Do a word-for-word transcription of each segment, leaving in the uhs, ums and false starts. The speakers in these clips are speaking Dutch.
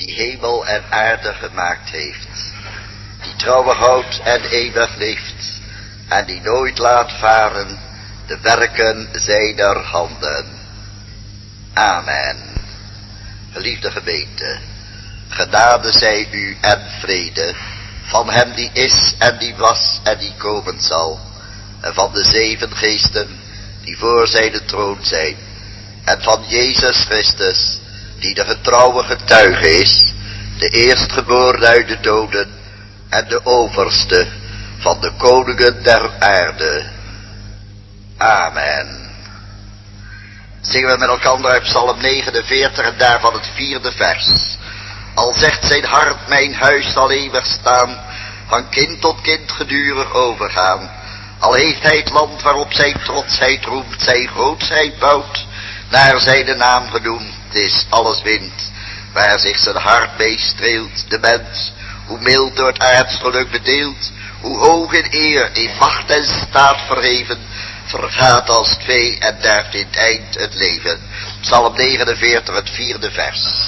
die hemel en aarde gemaakt heeft, die trouwe houdt en eeuwig leeft, en die nooit laat varen de werken zijner handen. Amen. Geliefde gemeente, genade zij u en vrede van hem die is en die was en die komen zal, en van de zeven geesten die voor zijn troon zijn, en van Jezus Christus, die de getrouwe getuige is, de eerstgeboren uit de doden en de overste van de koningen der aarde. Amen. Zingen we met elkaar uit Psalm negenenveertig en daarvan het vierde vers. Al zegt zijn hart, mijn huis zal eeuwig staan, van kind tot kind gedurig overgaan. Al heeft hij het land waarop zijn trotsheid roemt, zijn grootsheid bouwt, naar zijn naam genoemd is alles wind, waar zich zijn hart mee streelt. De mens, hoe mild door het aardsgeluk bedeeld, hoe hoog in eer, in macht en staat verheven, vergaat als het vee en derft in het eind het leven. Psalm negenenveertig, het vierde vers.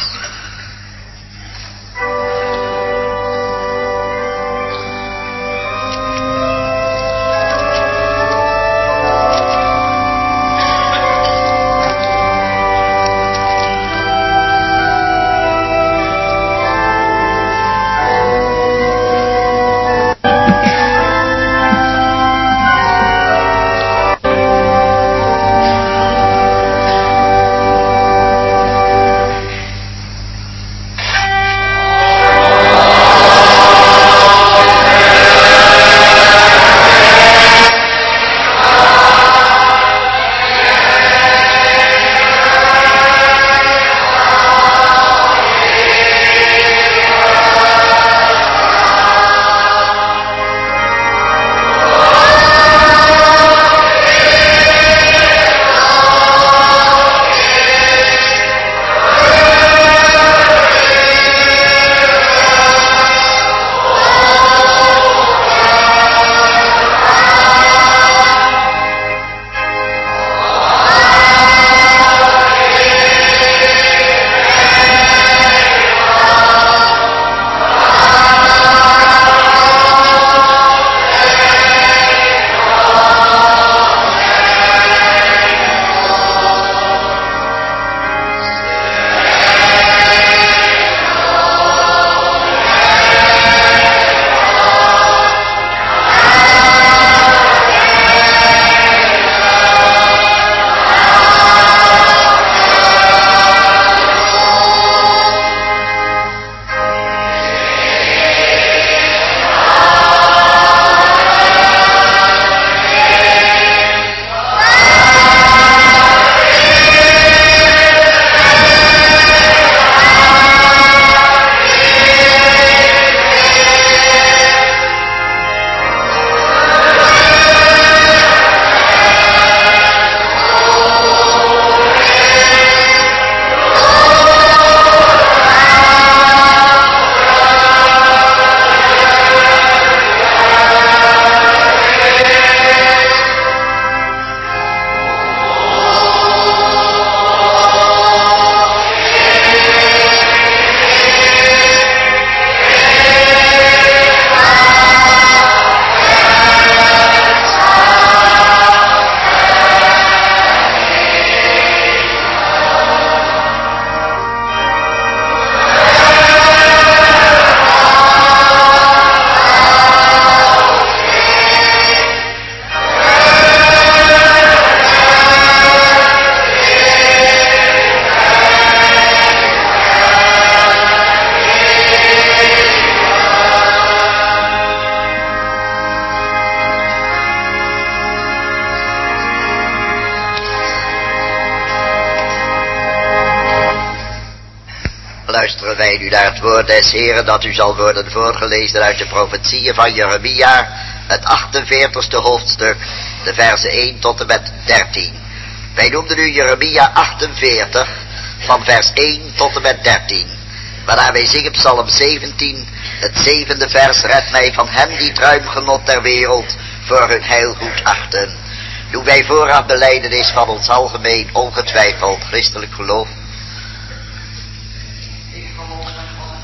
Luisteren wij nu naar het woord des Heren dat u zal worden voorgelezen uit de profetieën van Jeremia, het achtenveertigste hoofdstuk, de versen één tot en met dertien. Wij noemden nu Jeremia achtenveertig, van vers één tot en met dertien. Waarna wij zingen Psalm zeventien, het zevende vers, red mij van hen die het ruim genot der wereld voor hun heilgoed achten. Doen wij vooraf belijdenis van ons algemeen ongetwijfeld christelijk geloof.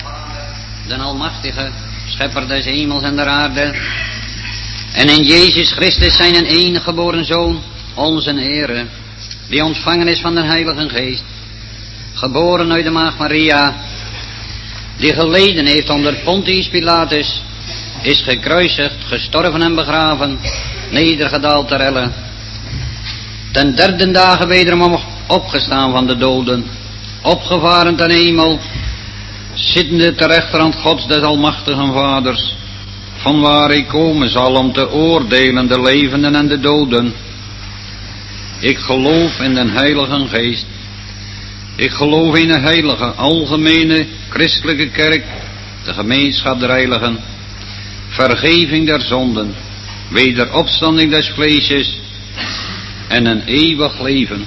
de Almachtige, schepper des hemels en der aarde, en in Jezus Christus zijn een enige geboren Zoon, onze Heere, die ontvangen is van de Heilige Geest, geboren uit de Maagd Maria, die geleden heeft onder Pontius Pilatus, is gekruisigd, gestorven en begraven, nedergedaald ter helle, ten derde dagen wederom opgestaan van de doden, opgevaren ten hemel, zittende ter rechterhand Gods des almachtigen Vaders, van waar hij komen zal om te oordelen de levenden en de doden. Ik geloof in den Heilige Geest. Ik geloof in de heilige, algemene, christelijke kerk, de gemeenschap der heiligen, vergeving der zonden, wederopstanding des vleesjes en een eeuwig leven.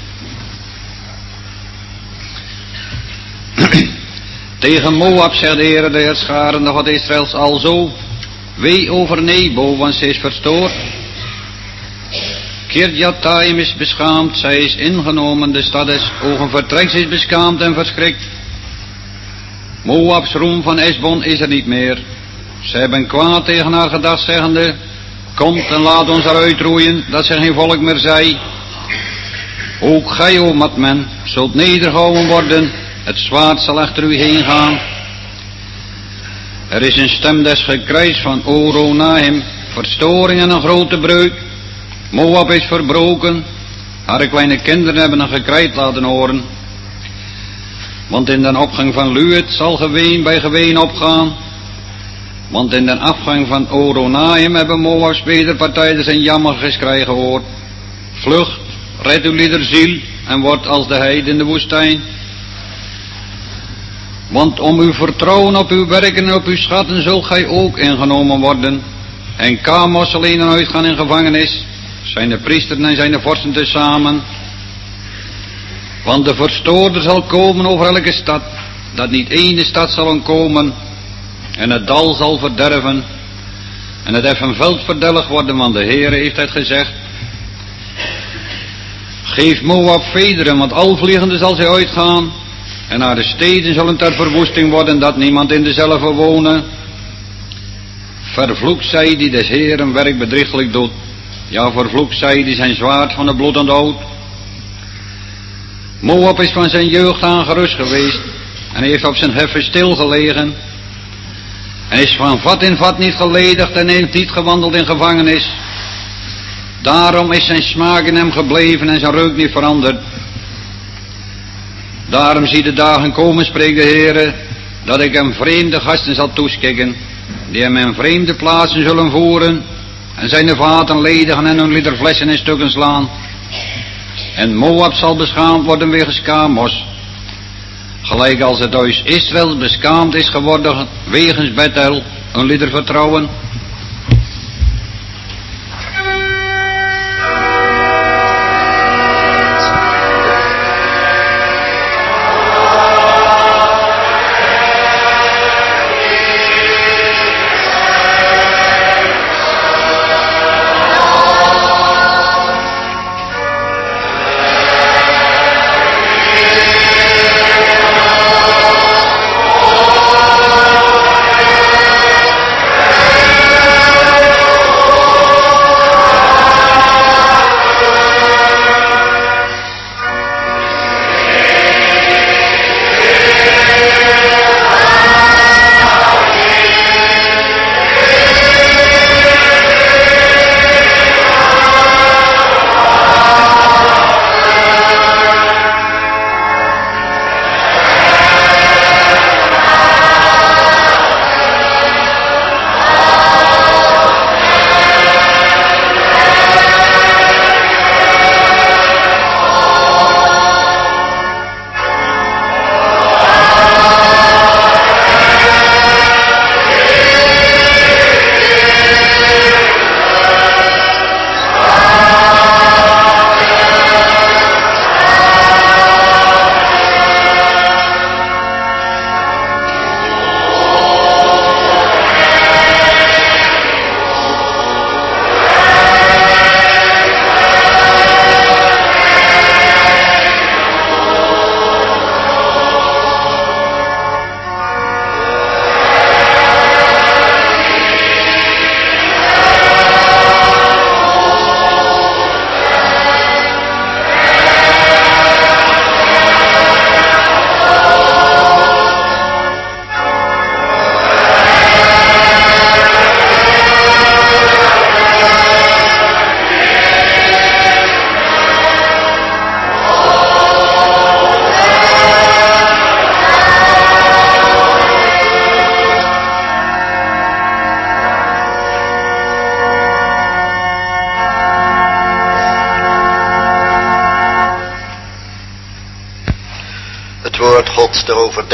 Tegen Moab zegt de Heer, de Heerscharen, de God Israëls, alzo, wee over Nebo, want ze is verstoord. Kirjataim is beschaamd, zij is ingenomen, de stad des ogenvertreks is beschaamd en verschrikt. Moabs roem van Esbon is er niet meer. Ze hebben kwaad tegen haar gedacht, zeggende, komt en laat ons eruit roeien, dat ze geen volk meer zij. Ook gij, o Matmen, zult nedergehouden worden, het zwaard zal achter u heen gaan. Er is een stem des gekrijs van Oronaim, verstoring en een grote breuk. Moab is verbroken, haar kleine kinderen hebben een gekrijt laten horen. Want in den opgang van Luet zal geween bij geween opgaan. Want in den afgang van Oronaim hebben Moabs wederpartijders een jammergeschrei gehoord. Vlucht, red uw lieder ziel en wordt als de heide in de woestijn. Want om uw vertrouwen op uw werken en op uw schatten zult gij ook ingenomen worden. En Kamos zal in en uitgaan in gevangenis, zijn de priesteren en zijn de vorsten tezamen. Want de verstoorder zal komen over elke stad, dat niet één stad zal ontkomen. En het dal zal verderven, en het effen veld verdelgd worden, want de Heere heeft het gezegd. Geef Moab vederen, want alvliegende zal zij uitgaan. En naar de steden zullen ter verwoesting worden, dat niemand in dezelfde wonen. Vervloekt zij die des Heeren werk bedrieglijk doet. Ja, vervloekt zij die zijn zwaard van de bloed onthoudt. Moab is van zijn jeugd aan gerust geweest, en heeft op zijn heffen stilgelegen. En is van vat in vat niet geledigd en heeft niet gewandeld in gevangenis. Daarom is zijn smaak in hem gebleven en zijn reuk niet veranderd. Daarom zie de dagen komen, spreekt de Heere, dat ik hem vreemde gasten zal toeschikken, die hem in vreemde plaatsen zullen voeren, en zijn de vaten ledigen en hun liter flessen in stukken slaan. En Moab zal beschaamd worden wegens Kamos, gelijk als het huis Israël beschaamd is geworden wegens Bethel, een liter vertrouwen. Oh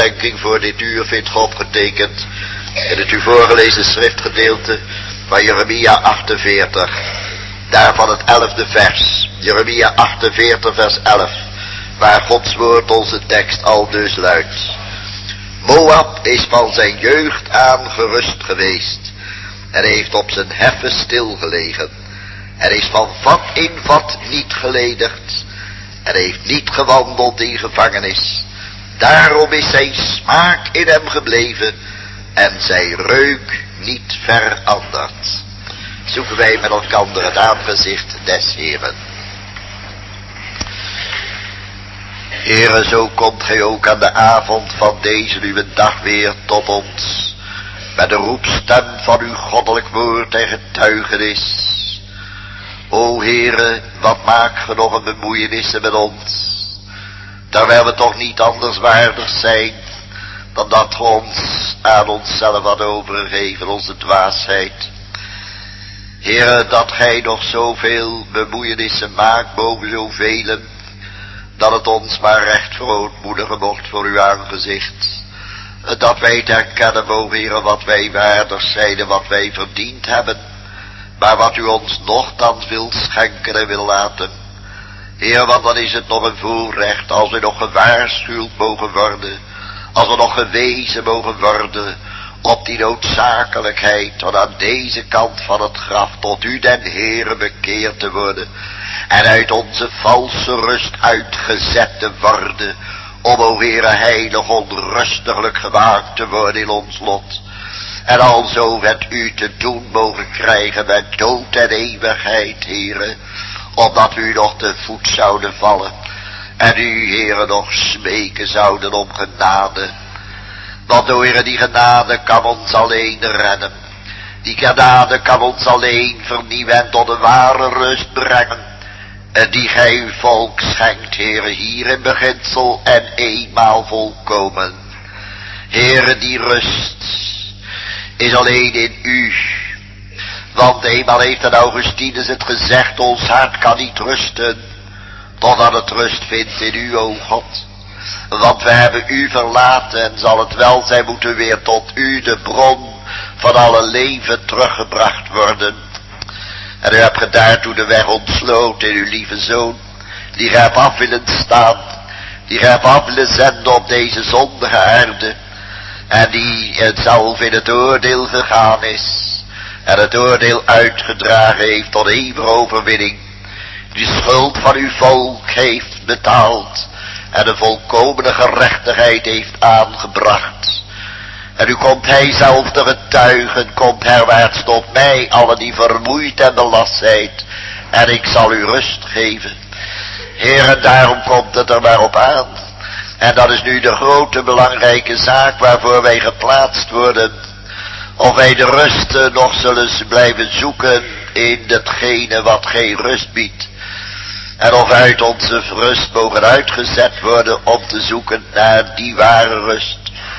overdenking voor dit uur vindt ge opgetekend in het u voorgelezen schriftgedeelte van Jeremia achtenveertig. Daarvan het elfde vers. Jeremia achtenveertig vers elf. Waar Gods woord onze tekst al dus luidt. Moab is van zijn jeugd aan gerust geweest. En heeft op zijn heffen stilgelegen. En is van vat in vat niet geledigd. En heeft niet gewandeld in gevangenis. Daarom is zijn smaak in hem gebleven. En zijn reuk niet veranderd. Zoeken wij met elkander het aangezicht des Heren. Heren, zo komt gij ook aan de avond van deze uw dag weer tot ons. Met de roepstem van uw goddelijk woord en getuigenis. O Heere, wat maakt ge nog een bemoeienissen met ons. Terwijl we toch niet anders waardig zijn. Dan dat we ons aan onszelf hadden overgegeven, onze dwaasheid. Heere, dat gij nog zoveel bemoeienissen maakt boven zoveel. Dat het ons maar recht verootmoedigen mocht voor uw aangezicht. Dat wij het herkennen, o Heere, wat wij waardig zijn en wat wij verdiend hebben. Maar wat u ons nochtans wil schenken en wil laten. Heer, want dan is het nog een voorrecht als we nog gewaarschuwd mogen worden. Als we nog gewezen mogen worden op die noodzakelijkheid tot aan deze kant van het graf tot u den Heere bekeerd te worden. En uit onze valse rust uitgezet te worden. Om, o Heere, heilig onrustiglijk gemaakt te worden in ons lot. En alzo met u te doen mogen krijgen met dood en eeuwigheid, Heere. Opdat u nog te voet zouden vallen. En u, Heere, nog smeken zouden om genade. Want, o Heere, die genade kan ons alleen redden. Die genade kan ons alleen vernieuwen en tot een ware rust brengen. En die gij uw volk schenkt, Heere, hier in beginsel en eenmaal volkomen. Heere, die rust is alleen in u. Want eenmaal heeft een Augustinus het gezegd, ons hart kan niet rusten, totdat het rust vindt in u, o God. Want we hebben u verlaten en zal het welzijn moeten weer tot u, de bron van alle leven, teruggebracht worden. En u hebt ge daartoe de weg ontsloten in uw lieve Zoon, die gij hebt af willen staan, die gij hebt af willen zenden op deze zondige aarde, en die het zelf in het oordeel gegaan is, en het oordeel uitgedragen heeft tot eeuwige overwinning, die schuld van uw volk heeft betaald, en de volkomene gerechtigheid heeft aangebracht. En u komt hij zelf te getuigen, komt herwaarts tot mij, allen die vermoeid en belast zijt, en ik zal u rust geven. Heer, en daarom komt het er maar op aan. En dat is nu de grote belangrijke zaak waarvoor wij geplaatst worden. Of wij de rust nog zullen blijven zoeken in datgene wat geen rust biedt. En of uit onze rust mogen uitgezet worden om te zoeken naar die ware rust.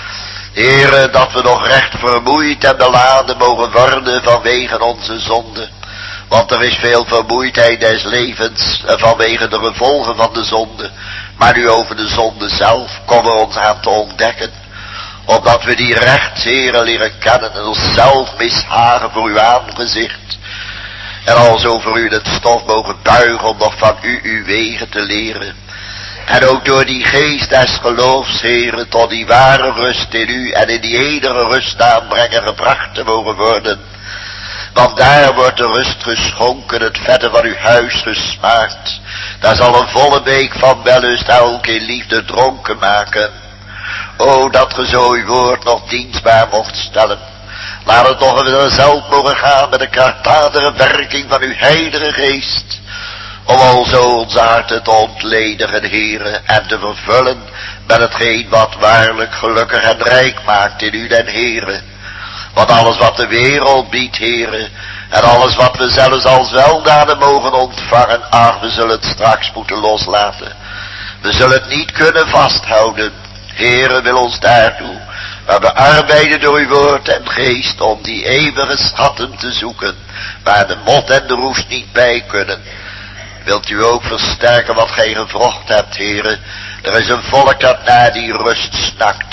Heere, dat we nog recht vermoeid en beladen mogen worden vanwege onze zonde. Want er is veel vermoeidheid des levens vanwege de gevolgen van de zonde. Maar nu over de zonde zelf komen we ons aan te ontdekken. Opdat we die recht, Heere, leren kennen en onszelf mishagen voor uw aangezicht. En alzo voor u het stof mogen buigen om nog van u uw wegen te leren. En ook door die geest des geloofs, Heere, tot die ware rust in u en in die enige rust aanbrengen gebracht te mogen worden. Want daar wordt de rust geschonken, het vette van uw huis gesmaakt. Daar zal een volle beek van wellust elke in liefde dronken maken. O, dat ge zo uw woord nog dienstbaar mocht stellen. Laat het nog eens zelf mogen gaan met de krachtdadige werking van uw heilige geest. Om alzo onze harten te ontledigen, Heere, en te vervullen met hetgeen wat waarlijk gelukkig en rijk maakt in u den Heere. Want alles wat de wereld biedt, Heere, en alles wat we zelfs als weldaden mogen ontvangen, ach, we zullen het straks moeten loslaten. We zullen het niet kunnen vasthouden. Heere, wil ons daartoe. Maar we arbeiden door uw woord en geest om die eeuwige schatten te zoeken, waar de mot en de roest niet bij kunnen. Wilt u ook versterken wat gij gevrocht hebt, Heere? Er is een volk dat naar die rust snakt.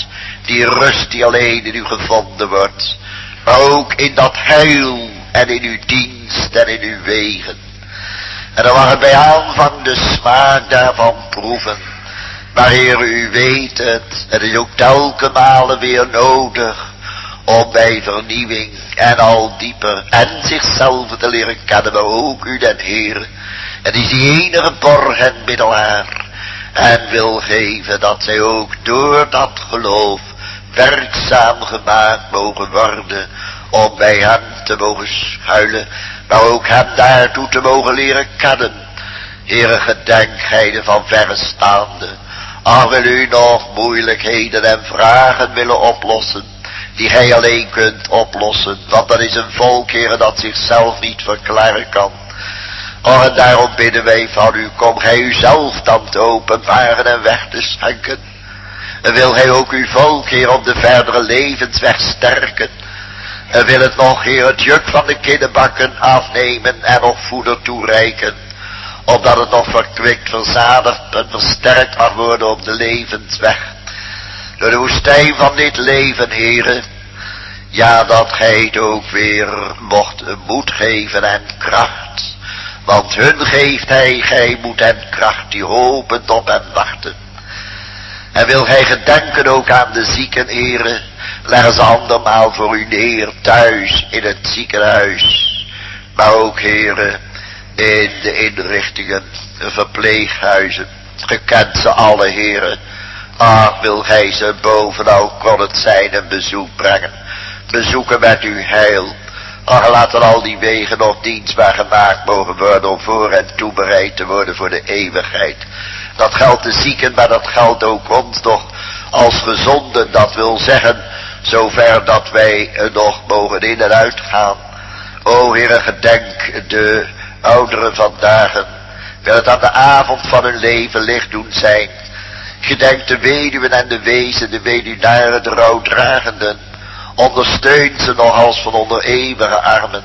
Die rust die alleen in u gevonden wordt. Maar ook in dat heil en in uw dienst en in uw wegen. En dan mag het bij aanvang de smaak daarvan proeven. Maar Heer, u weet het. Het is ook telke malen weer nodig. Om bij vernieuwing en al dieper en zichzelf te leren kennen. Maar ook u den Heer. En is die enige borg en middelaar. En wil geven dat zij ook door dat geloof werkzaam gemaakt mogen worden. Om bij hem te mogen schuilen. Maar ook hem daartoe te mogen leren kennen. Heere, gedenk gij van verre staande. Ach, wil u nog moeilijkheden en vragen willen oplossen. Die gij alleen kunt oplossen. Want dat is een volk, Heere, dat zichzelf niet verklaren kan. Oh, en daarom bidden wij van u, kom gij uzelf dan te openbaren en weg te schenken. En wil gij ook uw volk, Heer, op de verdere levensweg sterken. En wil het nog, Heer, het juk van de kinderbakken afnemen en nog voeder toereiken. Opdat het nog verkwikt, verzadigd en versterkt mag worden op de levensweg. Door de woestijn van dit leven, Heere. Ja, dat gij het ook weer mocht moed geven en kracht. Want hun geeft hij, gij moed en kracht die hopend op hem wachten. En wil gij gedenken ook aan de zieken, Heere. Leg ze andermaal voor u neer, thuis in het ziekenhuis. Maar ook, Heere, in de inrichtingen, de verpleeghuizen. Gekend ze alle, Heere. Ach, wil gij ze bovenal, kon het zijn, een bezoek brengen. Bezoeken met uw heil. Ach, laten al die wegen nog dienstbaar gemaakt mogen worden om voor en toebereid te worden voor de eeuwigheid. Dat geldt de zieken, maar dat geldt ook ons nog als gezonden. Dat wil zeggen, zover dat wij er nog mogen in en uitgaan. O Heere, gedenk de ouderen vandaag. Wil het aan de avond van hun leven licht doen zijn. Gedenk de weduwen en de wezen, de weduwnaren, de rouwdragenden. Ondersteun ze nog als van onder eeuwige armen.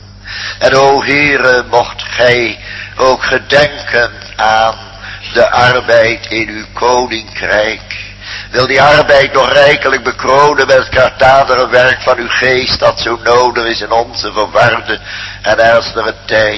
En o Heere, mocht gij ook gedenken aan de arbeid in uw koninkrijk. Wil die arbeid nog rijkelijk bekronen met het krachtdadige werk van uw geest, dat zo nodig is in onze verwarde en ernstige tijd.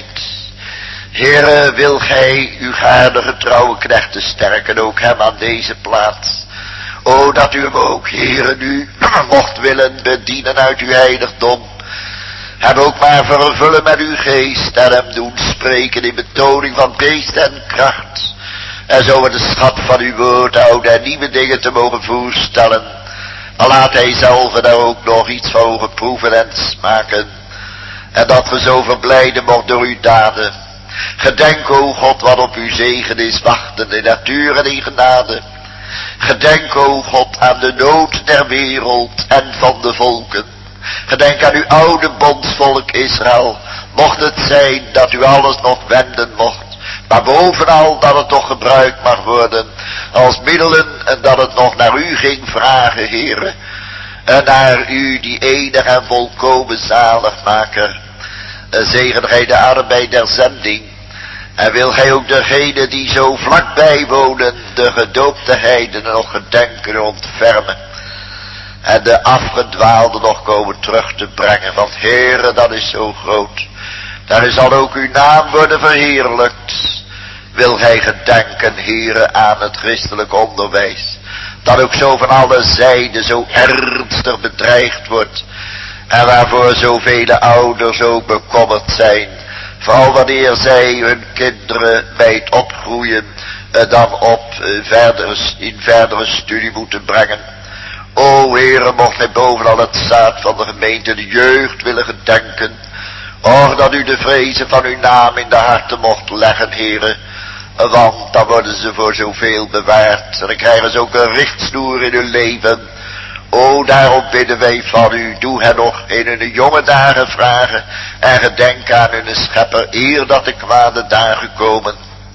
Heere, wil gij uw gaardige trouwe knechten sterken, ook hem aan deze plaats. O, dat u hem ook, Heere, nu mocht willen bedienen uit uw heiligdom. Hem ook maar vervullen met uw geest en hem doen spreken in betoning van geest en kracht. En zo we de schat van uw woord houden en nieuwe dingen te mogen voorstellen. Dan laat hij zelf daar ook nog iets van mogen proeven en smaken. En dat we zo verblijden mocht door uw daden. Gedenk, o God, wat op uw zegen is wachten in natuur en in genade. Gedenk, o God, aan de nood der wereld en van de volken. Gedenk aan uw oude bondsvolk Israël. Mocht het zijn dat u alles nog wenden mocht. Maar bovenal dat het toch gebruikt mag worden als middelen en dat het nog naar u ging vragen, Heere. En naar u, die enige en volkomen zaligmaker. Zegen gij de arbeid der zending. En wil gij ook degene die zo vlakbij wonen, de gedoopte heidenen nog gedenken ontfermen. En de afgedwaalden nog komen terug te brengen. Want Heere, dat is zo groot. Daar zal ook uw naam worden verheerlijkt. Wil gij gedenken, Heere, aan het christelijk onderwijs. Dat ook zo van alle zijden zo ernstig bedreigd wordt. En waarvoor zoveel ouders ook bekommerd zijn. Vooral wanneer zij hun kinderen bij het opgroeien dan op verdere, in verdere studie moeten brengen. O Heere, mocht gij bovenal het zaad van de gemeente de jeugd willen gedenken. Och, dat u de vrezen van uw naam in de harten mocht leggen, Heere. Want dan worden ze voor zoveel bewaard. En dan krijgen ze ook een richtsnoer in hun leven. O, daarom bidden wij van u. Doe hen nog in hun jonge dagen vragen. En gedenk aan hun schepper, eer dat de kwade dagen komen.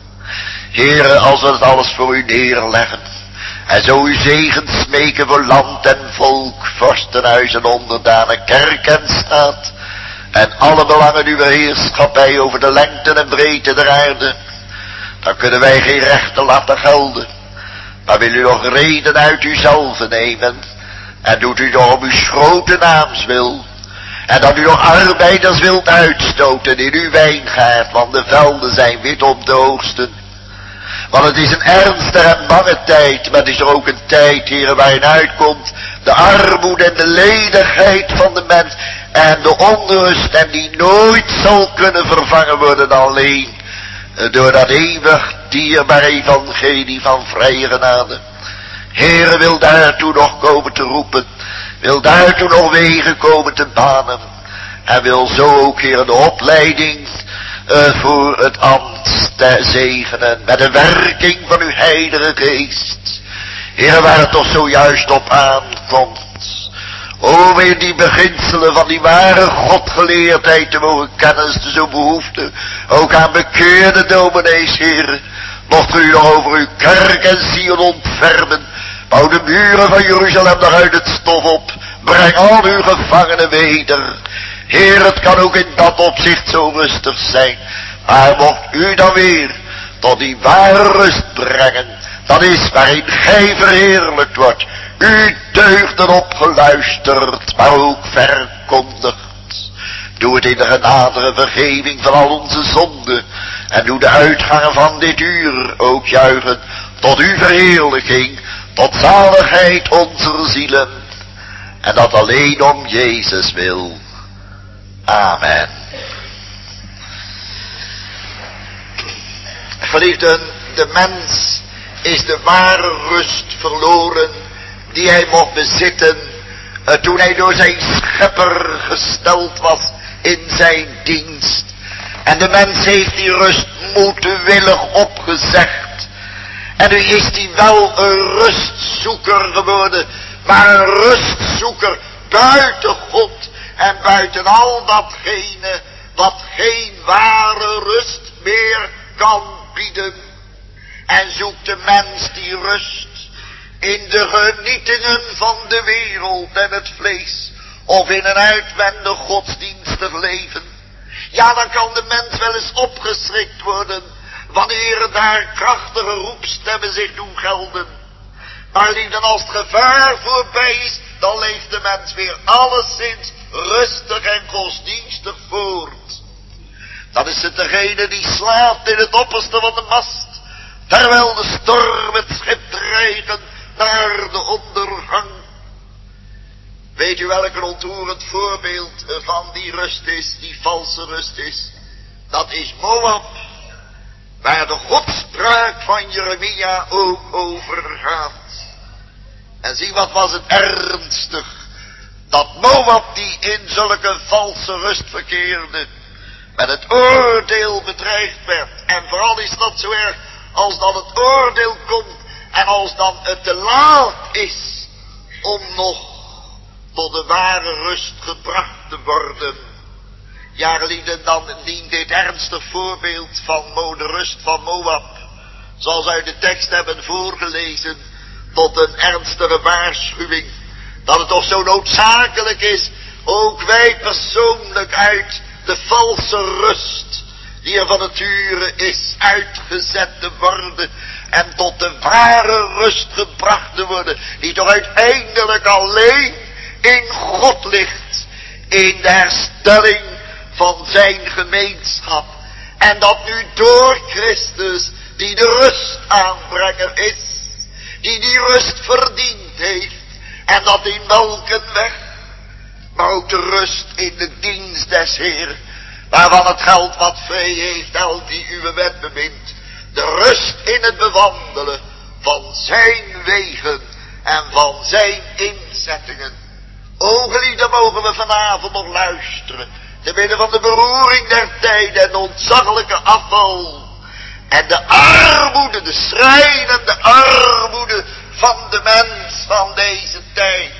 Heere, als we het alles voor u neerleggen. En zo uw zegen smeken voor land en volk, vorstenhuis en onderdanen, kerk en staat. En alle belangen uw heerschappij over de lengte en breedte der aarde. Dan kunnen wij geen rechten laten gelden. Maar wil u nog reden uit uzelf nemen. En doet u door om uw grote naams wil. En dat u nog arbeiders wilt uitstoten in uw wijngaard, want de velden zijn wit op de oogsten. Want het is een ernstige en bange tijd, maar het is er ook een tijd, heren, waarin uitkomt de armoede en de ledigheid van de mens en de onrust, en die nooit zal kunnen vervangen worden alleen door dat eeuwig dierbare evangelie van vrije genade. Heren, wil daartoe nog komen te roepen, wil daartoe nog wegen komen te banen, en wil zo ook, heren, de opleiding uh, voor het ambt te zegenen met de werking van uw heilige geest. Heren, waar het toch zojuist op aankomt, o, weer die beginselen van die ware godgeleerdheid te mogen kennen, is zo behoefte, ook aan bekeerde dominees, heren. Mocht u nog over uw kerk en Sion ontfermen, bouw de muren van Jeruzalem nog uit het stof op, breng al uw gevangenen weder. Heer, het kan ook in dat opzicht zo rustig zijn, maar mocht u dan weer tot die ware rust brengen, dat is waarin gij verheerlijkt wordt, u deugden opgeluisterd, maar ook verkondigd. Doe het in de genadere vergeving van al onze zonden, en doe de uitgangen van dit uur ook juichen tot uw verheerlijking, tot zaligheid onze zielen, en dat alleen om Jezus wil. Amen. Geliefden, de mens is de ware rust verloren die hij mocht bezitten uh, toen hij door zijn schepper gesteld was in zijn dienst. En de mens heeft die rust moedwillig opgezegd. En nu is hij wel een rustzoeker geworden, maar een rustzoeker buiten God en buiten al datgene wat geen ware rust meer kan bieden. En zoekt de mens die rust in de genietingen van de wereld en het vlees, of in een uitwendig godsdienstig leven. Ja, dan kan de mens wel eens opgeschrikt worden wanneer daar krachtige roepstemmen zich doen gelden. Maar liefden, als het gevaar voorbij is, dan leeft de mens weer alleszins rustig en godsdienstig voort. Dat is het degene die slaapt in het opperste van de mast, terwijl de storm het schip dreigen naar de ondergang. Weet u welk een ontroerend voorbeeld van die rust is, die valse rust is? Dat is Moab, waar de godspraak van Jeremia ook over gaat. En zie, wat was het ernstig, dat Moab die in zulke valse rust verkeerde, met het oordeel bedreigd werd. En vooral is dat zo erg als dan het oordeel komt en als dan het te laat is om nog tot de ware rust gebracht te worden. Ja, geliefden, dan dient dit ernstig voorbeeld van de rust van Moab, zoals uit de tekst hebben voorgelezen, tot een ernstige waarschuwing, dat het toch zo noodzakelijk is, ook wij persoonlijk uit de valse rust die er van nature is uitgezet te worden en tot de ware rust gebracht te worden, die toch uiteindelijk alleen in God ligt, in de herstelling van zijn gemeenschap. En dat nu door Christus, die de rustaanbrenger is, die die rust verdiend heeft, en dat in welke weg, maar ook de rust in de dienst des Heeren, waarvan het geld wat vrij heeft, elk die uw wet bemint, de rust in het bewandelen van zijn wegen en van zijn inzettingen. O geliefden, mogen we vanavond nog luisteren, te midden van de beroering der tijden en de ontzaglijke afval en de armoede, de schrijnende armoede van de mens van deze tijd,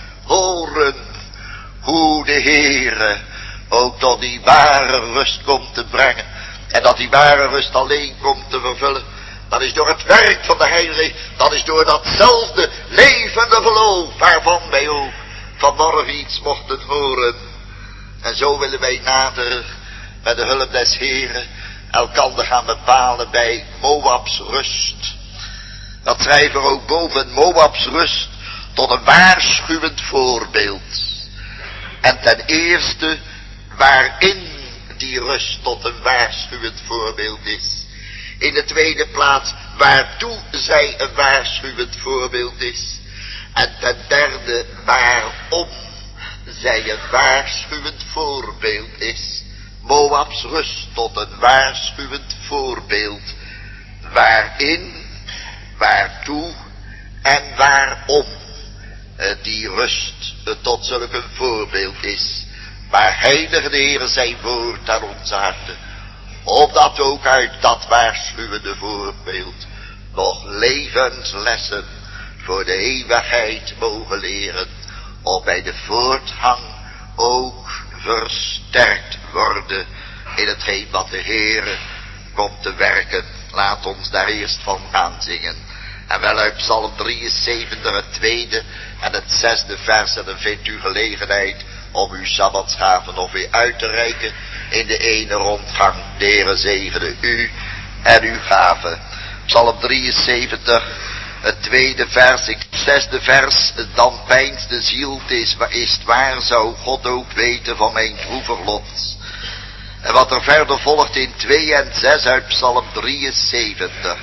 horen hoe de Heere ook tot die ware rust komt te brengen. En dat die ware rust alleen komt te vervullen, dat is door het werk van de Heilige, dat is door datzelfde levende geloof waarvan wij ook vanmorgen iets mochten horen. En zo willen wij nader met de hulp des Heeren elkander gaan bepalen bij Moabs rust. Dat schrijven we ook boven, Moabs rust tot een waarschuwend voorbeeld. En ten eerste, waarin die rust tot een waarschuwend voorbeeld is. In de tweede plaats, waartoe zij een waarschuwend voorbeeld is. En ten derde, waarom zij een waarschuwend voorbeeld is. Moabs rust tot een waarschuwend voorbeeld. Waarin, waartoe en waarom die rust tot zulk een voorbeeld is. Maar heilige de Heer zijn woord aan onze harten. Opdat ook uit dat waarschuwende voorbeeld nog levenslessen voor de eeuwigheid mogen leren. Om bij de voortgang ook versterkt worden in hetgeen wat de Heer komt te werken. Laat ons daar eerst van gaan zingen. En wel uit Psalm drieënzeventig, het tweede en het zesde vers. En dan vindt u gelegenheid om uw sabbatsgaven nog weer uit te reiken in de ene rondgang. De Heere zegene u en uw gaven. Psalm drieënzeventig, het tweede vers, het zesde vers. Dan pijnst de ziel, het is, is het waar, zou God ook weten van mijn droevig lot. En wat er verder volgt in twee en zes uit Psalm drieënzeventig.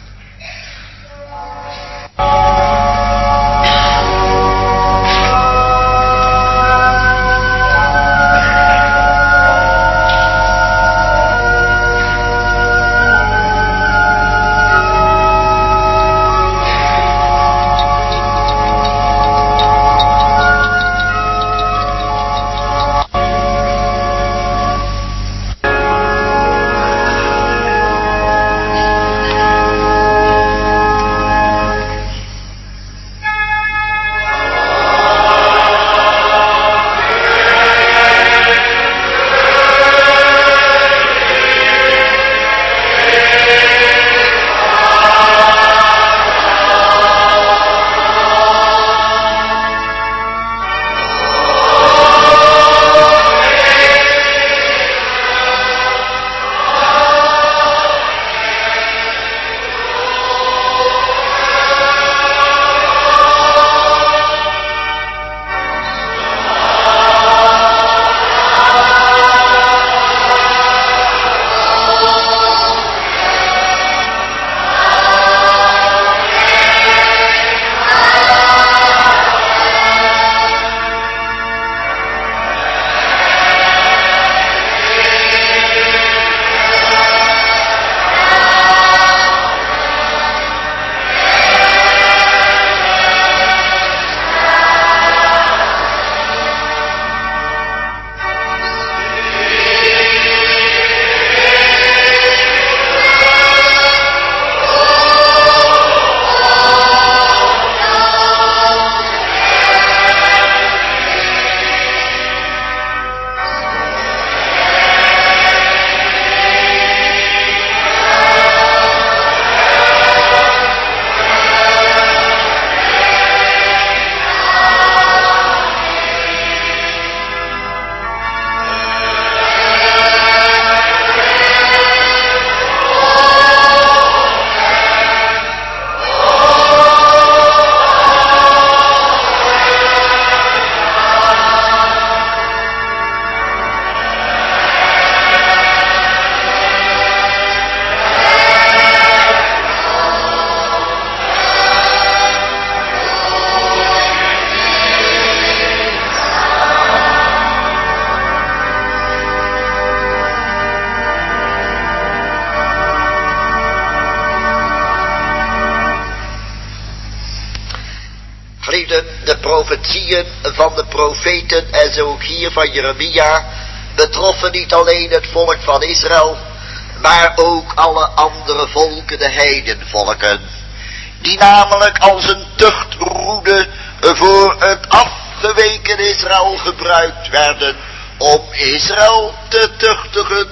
De profetieën van de profeten en zo ook hier van Jeremia betroffen niet alleen het volk van Israël, maar ook alle andere volken, de heidenvolken, die namelijk als een tuchtroede voor het afgeweken Israël gebruikt werden om Israël te tuchtigen,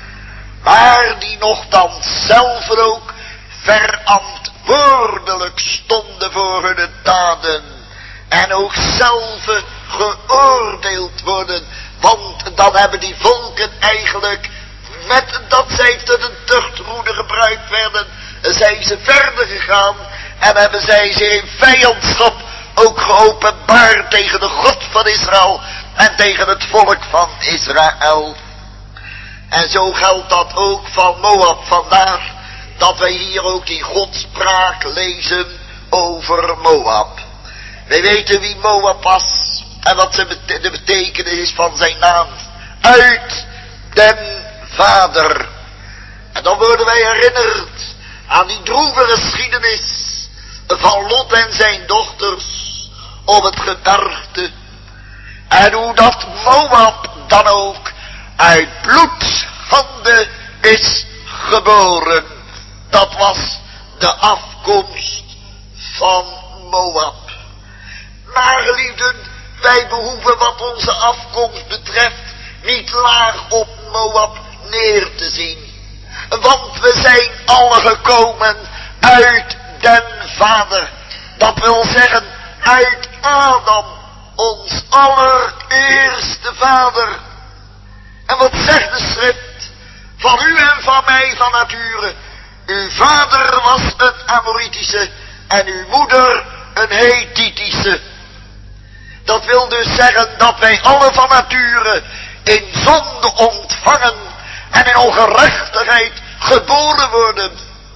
maar die nochtans zelf ook verantwoordelijk stonden voor hun daden en ook zelf geoordeeld worden, want dan hebben die volken eigenlijk, met dat zij tot een tuchtroede gebruikt werden, zijn ze verder gegaan en hebben zij zich in vijandschap ook geopenbaard tegen de God van Israël en tegen het volk van Israël. En zo geldt dat ook van Moab. Vandaar dat wij hier ook die Godspraak lezen over Moab. Wij weten wie Moab was en wat de betekenis is van zijn naam. Uit den vader. En dan worden wij herinnerd aan die droeve geschiedenis van Lot en zijn dochters op het gebergte. En hoe dat Moab dan ook uit bloedshanden is geboren. Dat was de afkomst van Moab. Maar geliefden, wij behoeven wat onze afkomst betreft niet laag op Moab neer te zien. Want we zijn alle gekomen uit den vader. Dat wil zeggen uit Adam, ons allereerste vader. En wat zegt de schrift? Van u en van mij van nature. Uw vader was een Amoritische en uw moeder een Hethitische. Dat wil dus zeggen dat wij alle van nature in zonde ontvangen en in ongerechtigheid geboren worden.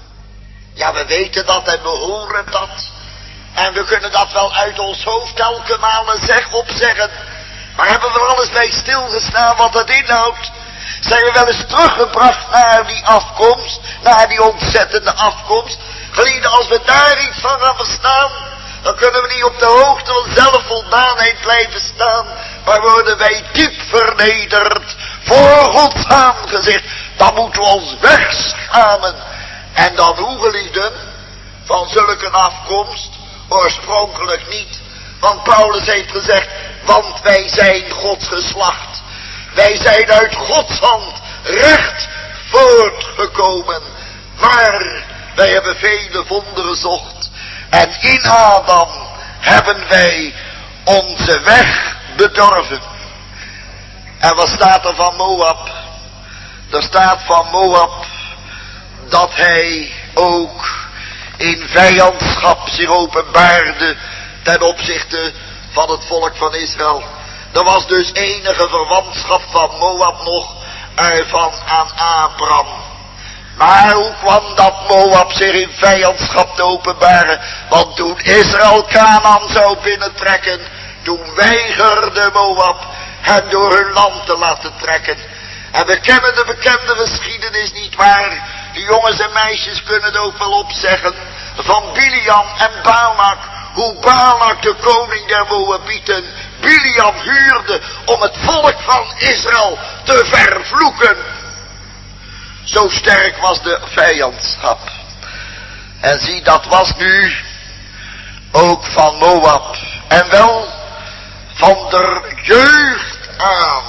Ja, we weten dat en we horen dat. En we kunnen dat wel uit ons hoofd elke malen zeg opzeggen. Maar hebben we er alles bij stilgestaan wat het inhoudt? Zijn we wel eens teruggebracht naar die afkomst, naar die ontzettende afkomst? Geliefden, als we daar iets van gaan verstaan, dan kunnen we niet op de hoogte van zelfvoldaanheid blijven staan, maar worden wij diep vernederd voor Gods aangezicht. Dan moeten we ons wegschamen. En dan hoe, geliefden, van zulke afkomst? Oorspronkelijk niet. Want Paulus heeft gezegd, want wij zijn Gods geslacht. Wij zijn uit Gods hand recht voortgekomen. Maar wij hebben vele wonderen gezocht. En in Adam hebben wij onze weg bedorven. En wat staat er van Moab? Er staat van Moab dat hij ook in vijandschap zich openbaarde ten opzichte van het volk van Israël. Er was dus enige verwantschap van Moab nog van aan Abraham. Maar hoe kwam dat Moab zich in vijandschap te openbaren? Want toen Israël Kanaan zou binnentrekken, toen weigerde Moab hen door hun land te laten trekken. En we kennen de bekende geschiedenis niet waar. De jongens en meisjes kunnen het ook wel opzeggen. Van Biliam en Balak. Hoe Balak, de koning der Moabieten, Biliam huurde om het volk van Israël te vervloeken. Zo sterk was de vijandschap. En zie, dat was nu ook van Moab. En wel van der jeugd aan.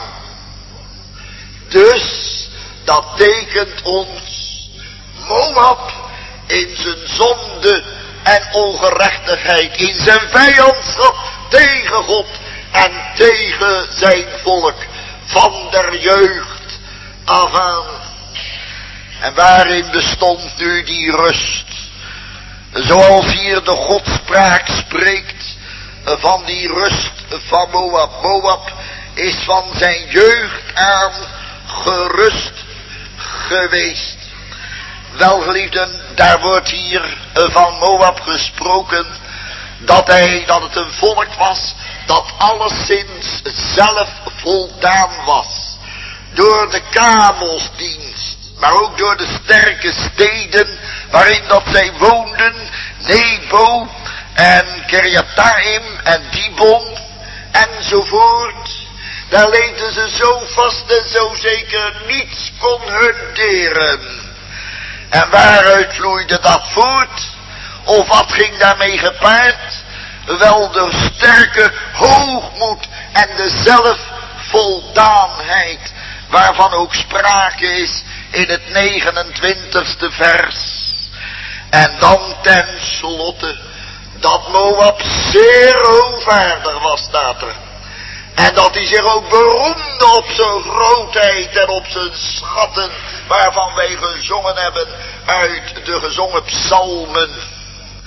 Dus dat tekent ons Moab in zijn zonde en ongerechtigheid, in zijn vijandschap tegen God en tegen zijn volk, van der jeugd af aan. En waarin bestond nu die rust? Zoals hier de Godspraak spreekt van die rust van Moab. Moab is van zijn jeugd aan gerust geweest. Welgeliefden, daar wordt hier van Moab gesproken dat hij, dat het een volk was dat alleszins zelf voldaan was. Door de kamelsdienst, maar ook door de sterke steden waarin dat zij woonden, Nebo en Kiriataim en Dibon enzovoort. Daar leefden ze zo vast en zo zeker, niets kon hun deren. En waaruit vloeide dat voort? Of wat ging daarmee gepaard? Wel de sterke hoogmoed en de zelfvoldaanheid, waarvan ook sprake is in het negenentwintigste vers. En dan tenslotte dat Moab zeer hoogvaardig was, staat er. En dat hij zich ook beroemde op zijn grootheid en op zijn schatten, waarvan wij gezongen hebben uit de gezongen psalmen.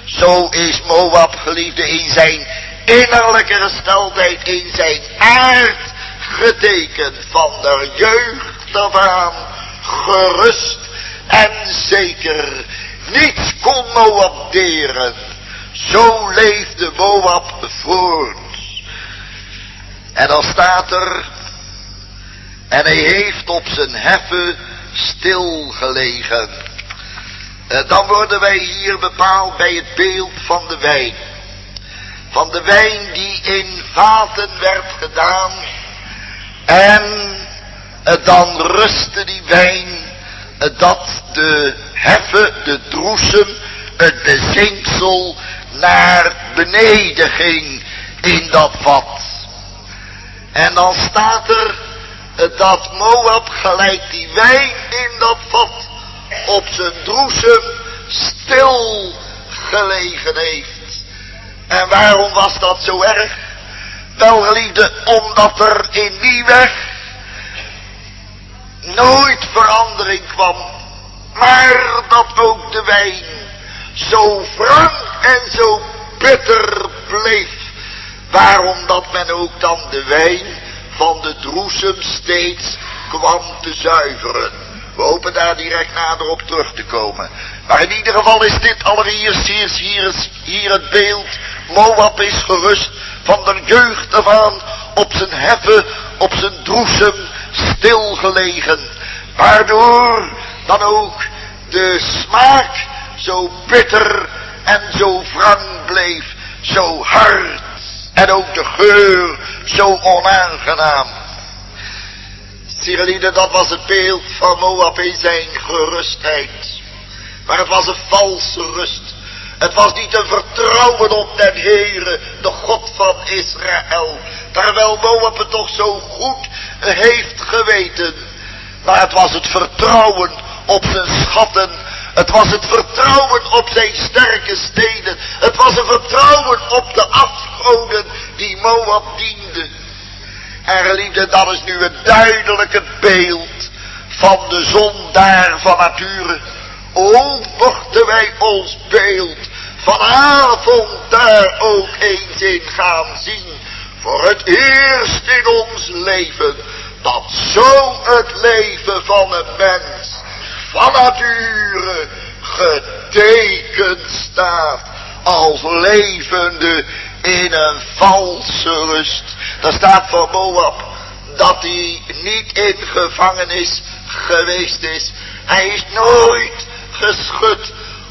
Zo is Moab, geliefde, in zijn innerlijke gesteldheid, in zijn aard getekend, van de jeugd af aan, gerust en zeker. Niets kon Moab deren. Zo leefde Moab voort. En dan staat er, en hij heeft op zijn heffen stilgelegen. Uh, dan worden wij hier bepaald bij het beeld van de wijn. Van de wijn die in vaten werd gedaan. En uh, dan rustte die wijn, uh, dat de heffen, de droesem, het bezinksel naar beneden ging in dat vat. En dan staat er uh, dat Moab gelijk die wijn in dat vat op zijn droesem stil gelegen heeft. En waarom was dat zo erg? Wel, geliefde, omdat er in die weg nooit verandering kwam, maar dat ook de wijn zo frank en zo bitter bleef. Waarom dat men ook dan de wijn van de droesem steeds kwam te zuiveren. We hopen daar direct nader op terug te komen. Maar in ieder geval is dit allereerst hier, hier, is, hier het beeld. Moab is gerust van de jeugd af aan, op zijn heffen, op zijn droesem stilgelegen. Waardoor dan ook de smaak zo bitter en zo wrang bleef, zo hard. En ook de geur zo onaangenaam. Sierlieden, dat was het beeld van Moab in zijn gerustheid. Maar het was een valse rust. Het was niet een vertrouwen op den Heere, de God van Israël. Terwijl Moab het toch zo goed heeft geweten. Maar het was het vertrouwen op zijn schatten. Het was het vertrouwen op zijn sterke steden. Het was een vertrouwen op de afgoden die Moab diende. En geliefde, dat is nu het duidelijke beeld van de zondaar van nature. O, mochten wij ons beeld vanavond daar ook eens in gaan zien. Voor het eerst in ons leven. Dat zo het leven van een mens van nature getekend staat. Als levende in een valse rust. Daar staat van Moab dat hij niet in gevangenis geweest is. Hij is nooit geschud,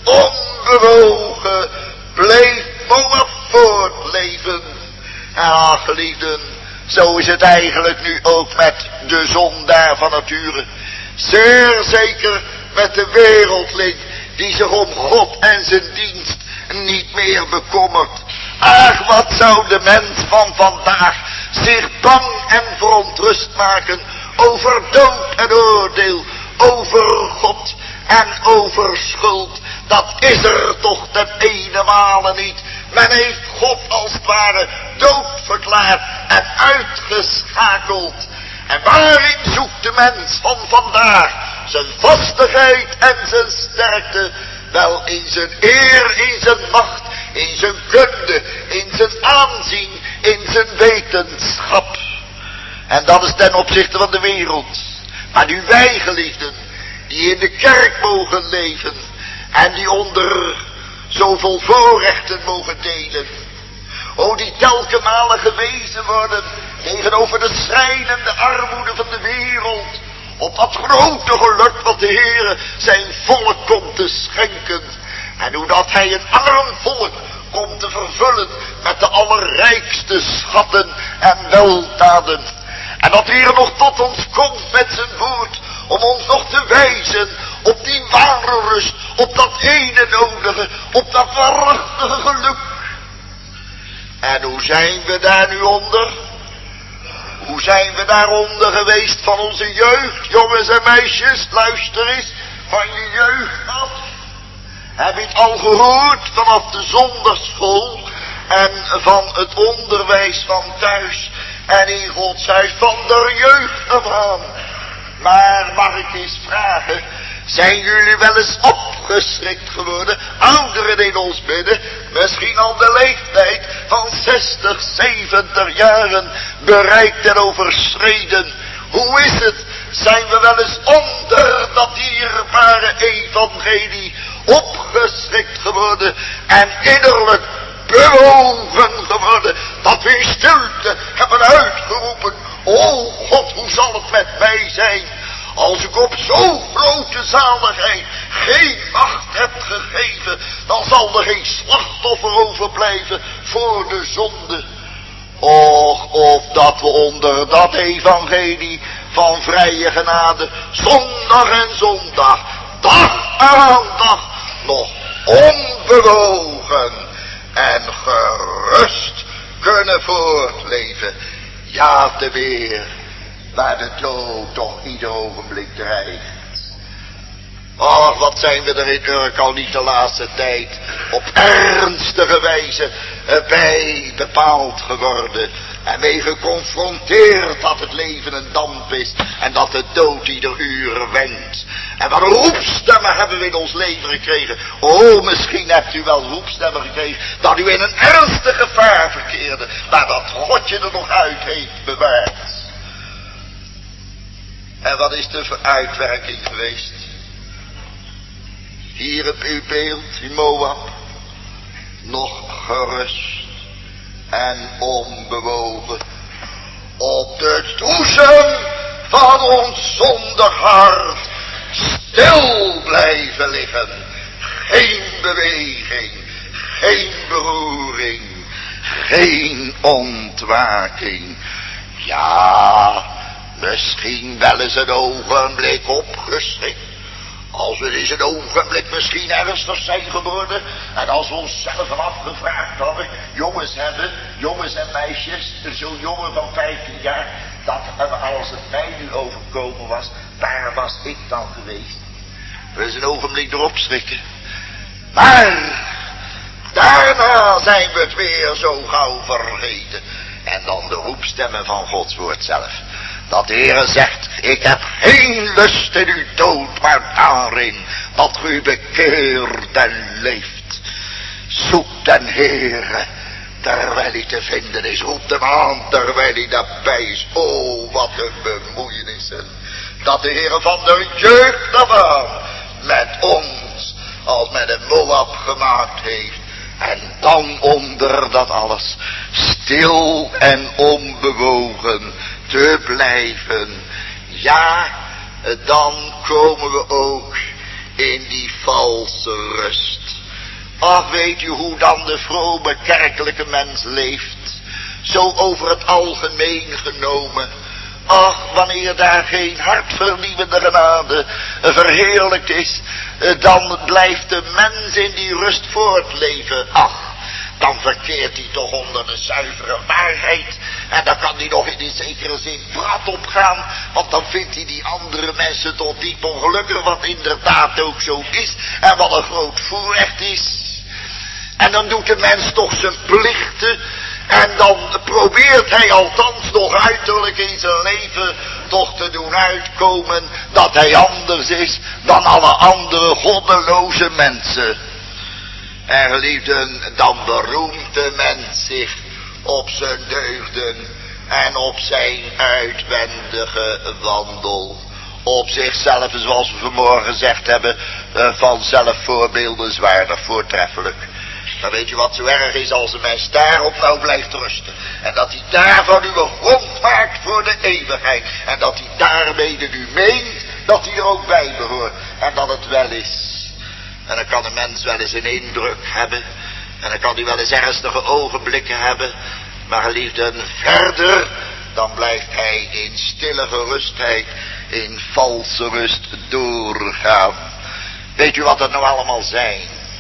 onbewogen, bleef Moab voortleven. En ach, geliefden, zo is het eigenlijk nu ook met de zondaar van nature. Zeer zeker met de wereldling die zich om God en zijn dienst niet meer bekommert. Ach, wat zou de mens van vandaag zich bang en verontrust maken over dood en oordeel, over God en over schuld. Dat is er toch ten ene male niet. Men heeft God als het ware dood verklaard en uitgeschakeld. En waarin zoekt de mens van vandaag zijn vastigheid en zijn sterkte? Wel in zijn eer, in zijn macht, in zijn kunde, in zijn aanzien, in zijn wetenschap. En dat is ten opzichte van de wereld. Maar nu wij, geliefden, die in de kerk mogen leven en die onder zoveel voorrechten mogen delen. O, die telkenmale gewezen worden tegenover de schrijnende armoede van de wereld. Op dat grote geluk wat de Heere zijn volk komt te schenken. En hoe dat hij een arm volk komt te vervullen met de allerrijkste schatten en weldaden. En dat de Heer nog tot ons komt met zijn woord om ons nog te wijzen op die ware rust, op dat ene nodige, op dat waarachtige geluk. En hoe zijn we daar nu onder? Hoe zijn we daaronder geweest van onze jeugd? Jongens en meisjes, luister eens, van je jeugd af. Heb je het al gehoord vanaf de zondagschool en van het onderwijs van thuis en in Gods huis van de jeugd af aan? Maar mag ik eens vragen, Zijn jullie wel eens opgeschrikt geworden? Ouderen in ons midden, misschien al de leeftijd van zestig, zeventig jaren bereikt en overschreden. Hoe is het? Zijn we wel eens onder dat dierbare evangelie opgeschrikt geworden en innerlijk bewogen geworden, dat we in stilte hebben uitgeroepen: o God, hoe zal het met mij zijn als ik op zo'n grote zaligheid geen macht heb gegeven? Dan zal er geen slachtoffer overblijven voor de zonde. Och, of dat we onder dat evangelie van vrije genade zondag en zondag, dag aan dag, nog onbewogen en gerust kunnen voortleven. Ja, te weer, waar de dood toch ieder ogenblik dreigt. Ach, wat zijn we er in Urk al niet de laatste tijd op ernstige wijze bij bepaald geworden. En mee geconfronteerd dat het leven een damp is en dat de dood ieder uur wenkt. En wat roepstemmen hebben we in ons leven gekregen. Oh, misschien hebt u wel roepstemmen gekregen dat u in een ernstig gevaar verkeerde, maar dat God je er nog uit heeft bewaard. En wat is de uitwerking geweest? Hier op uw beeld in Moab, nog gerust en onbewogen, op de boezem van ons zondig hart, stil blijven liggen. Geen beweging, geen beroering, geen ontwaking. Ja, misschien wel eens een ogenblik opgeschrikt. Als we eens een ogenblik misschien ernstig zijn geworden. En als we onszelf afgevraagd hadden. Jongens hebben, jongens en meisjes. Zo'n jongen van vijftien jaar. Dat als het mij nu overkomen was. Waar was ik dan geweest? We eens een ogenblik erop schrikken. Maar daarna zijn we het weer zo gauw vergeten. En dan de roepstemmen van Gods woord zelf. Dat de Heere zegt: ik heb geen lust in uw dood, maar daarin dat u bekeert en leeft. Zoek den Heere terwijl hij te vinden is. Roep hem aan terwijl hij nabij is. Oh, wat een bemoeienissen. Dat de Heere van de jeugd af aan met ons als met een Moab gemaakt heeft. En dan onder dat alles stil en onbewogen te blijven. Ja, dan komen we ook in die valse rust. Ach, weet u hoe dan de vrome kerkelijke mens leeft? Zo over het algemeen genomen. Ach, wanneer daar geen hartvernieuwende genade verheerlijkt is, dan blijft de mens in die rust voortleven. Ach, dan verkeert hij toch onder de zuivere waarheid. En dan kan hij nog in een zekere zin prat opgaan. Want dan vindt hij die andere mensen toch diep ongelukkig. Wat inderdaad ook zo is. En wat een groot voorrecht is. En dan doet de mens toch zijn plichten. En dan probeert hij althans nog uiterlijk in zijn leven toch te doen uitkomen dat hij anders is dan alle andere goddeloze mensen. En geliefden, dan beroemt de mens zich op zijn deugden en op zijn uitwendige wandel. Op zichzelf, zoals we vanmorgen gezegd hebben, vanzelf voorbeeldenswaardig, voortreffelijk. Dan weet je wat zo erg is als een mens daarop nou blijft rusten. En dat hij daarvan uw grond maakt voor de eeuwigheid. En dat hij daarmee nu meent dat hij er ook bij behoort. En dat het wel is. En dan kan een mens wel eens een indruk hebben. En dan kan hij wel eens ernstige ogenblikken hebben. Maar geliefden, verder, dan blijft hij in stille gerustheid, in valse rust doorgaan. Weet u wat dat nou allemaal zijn?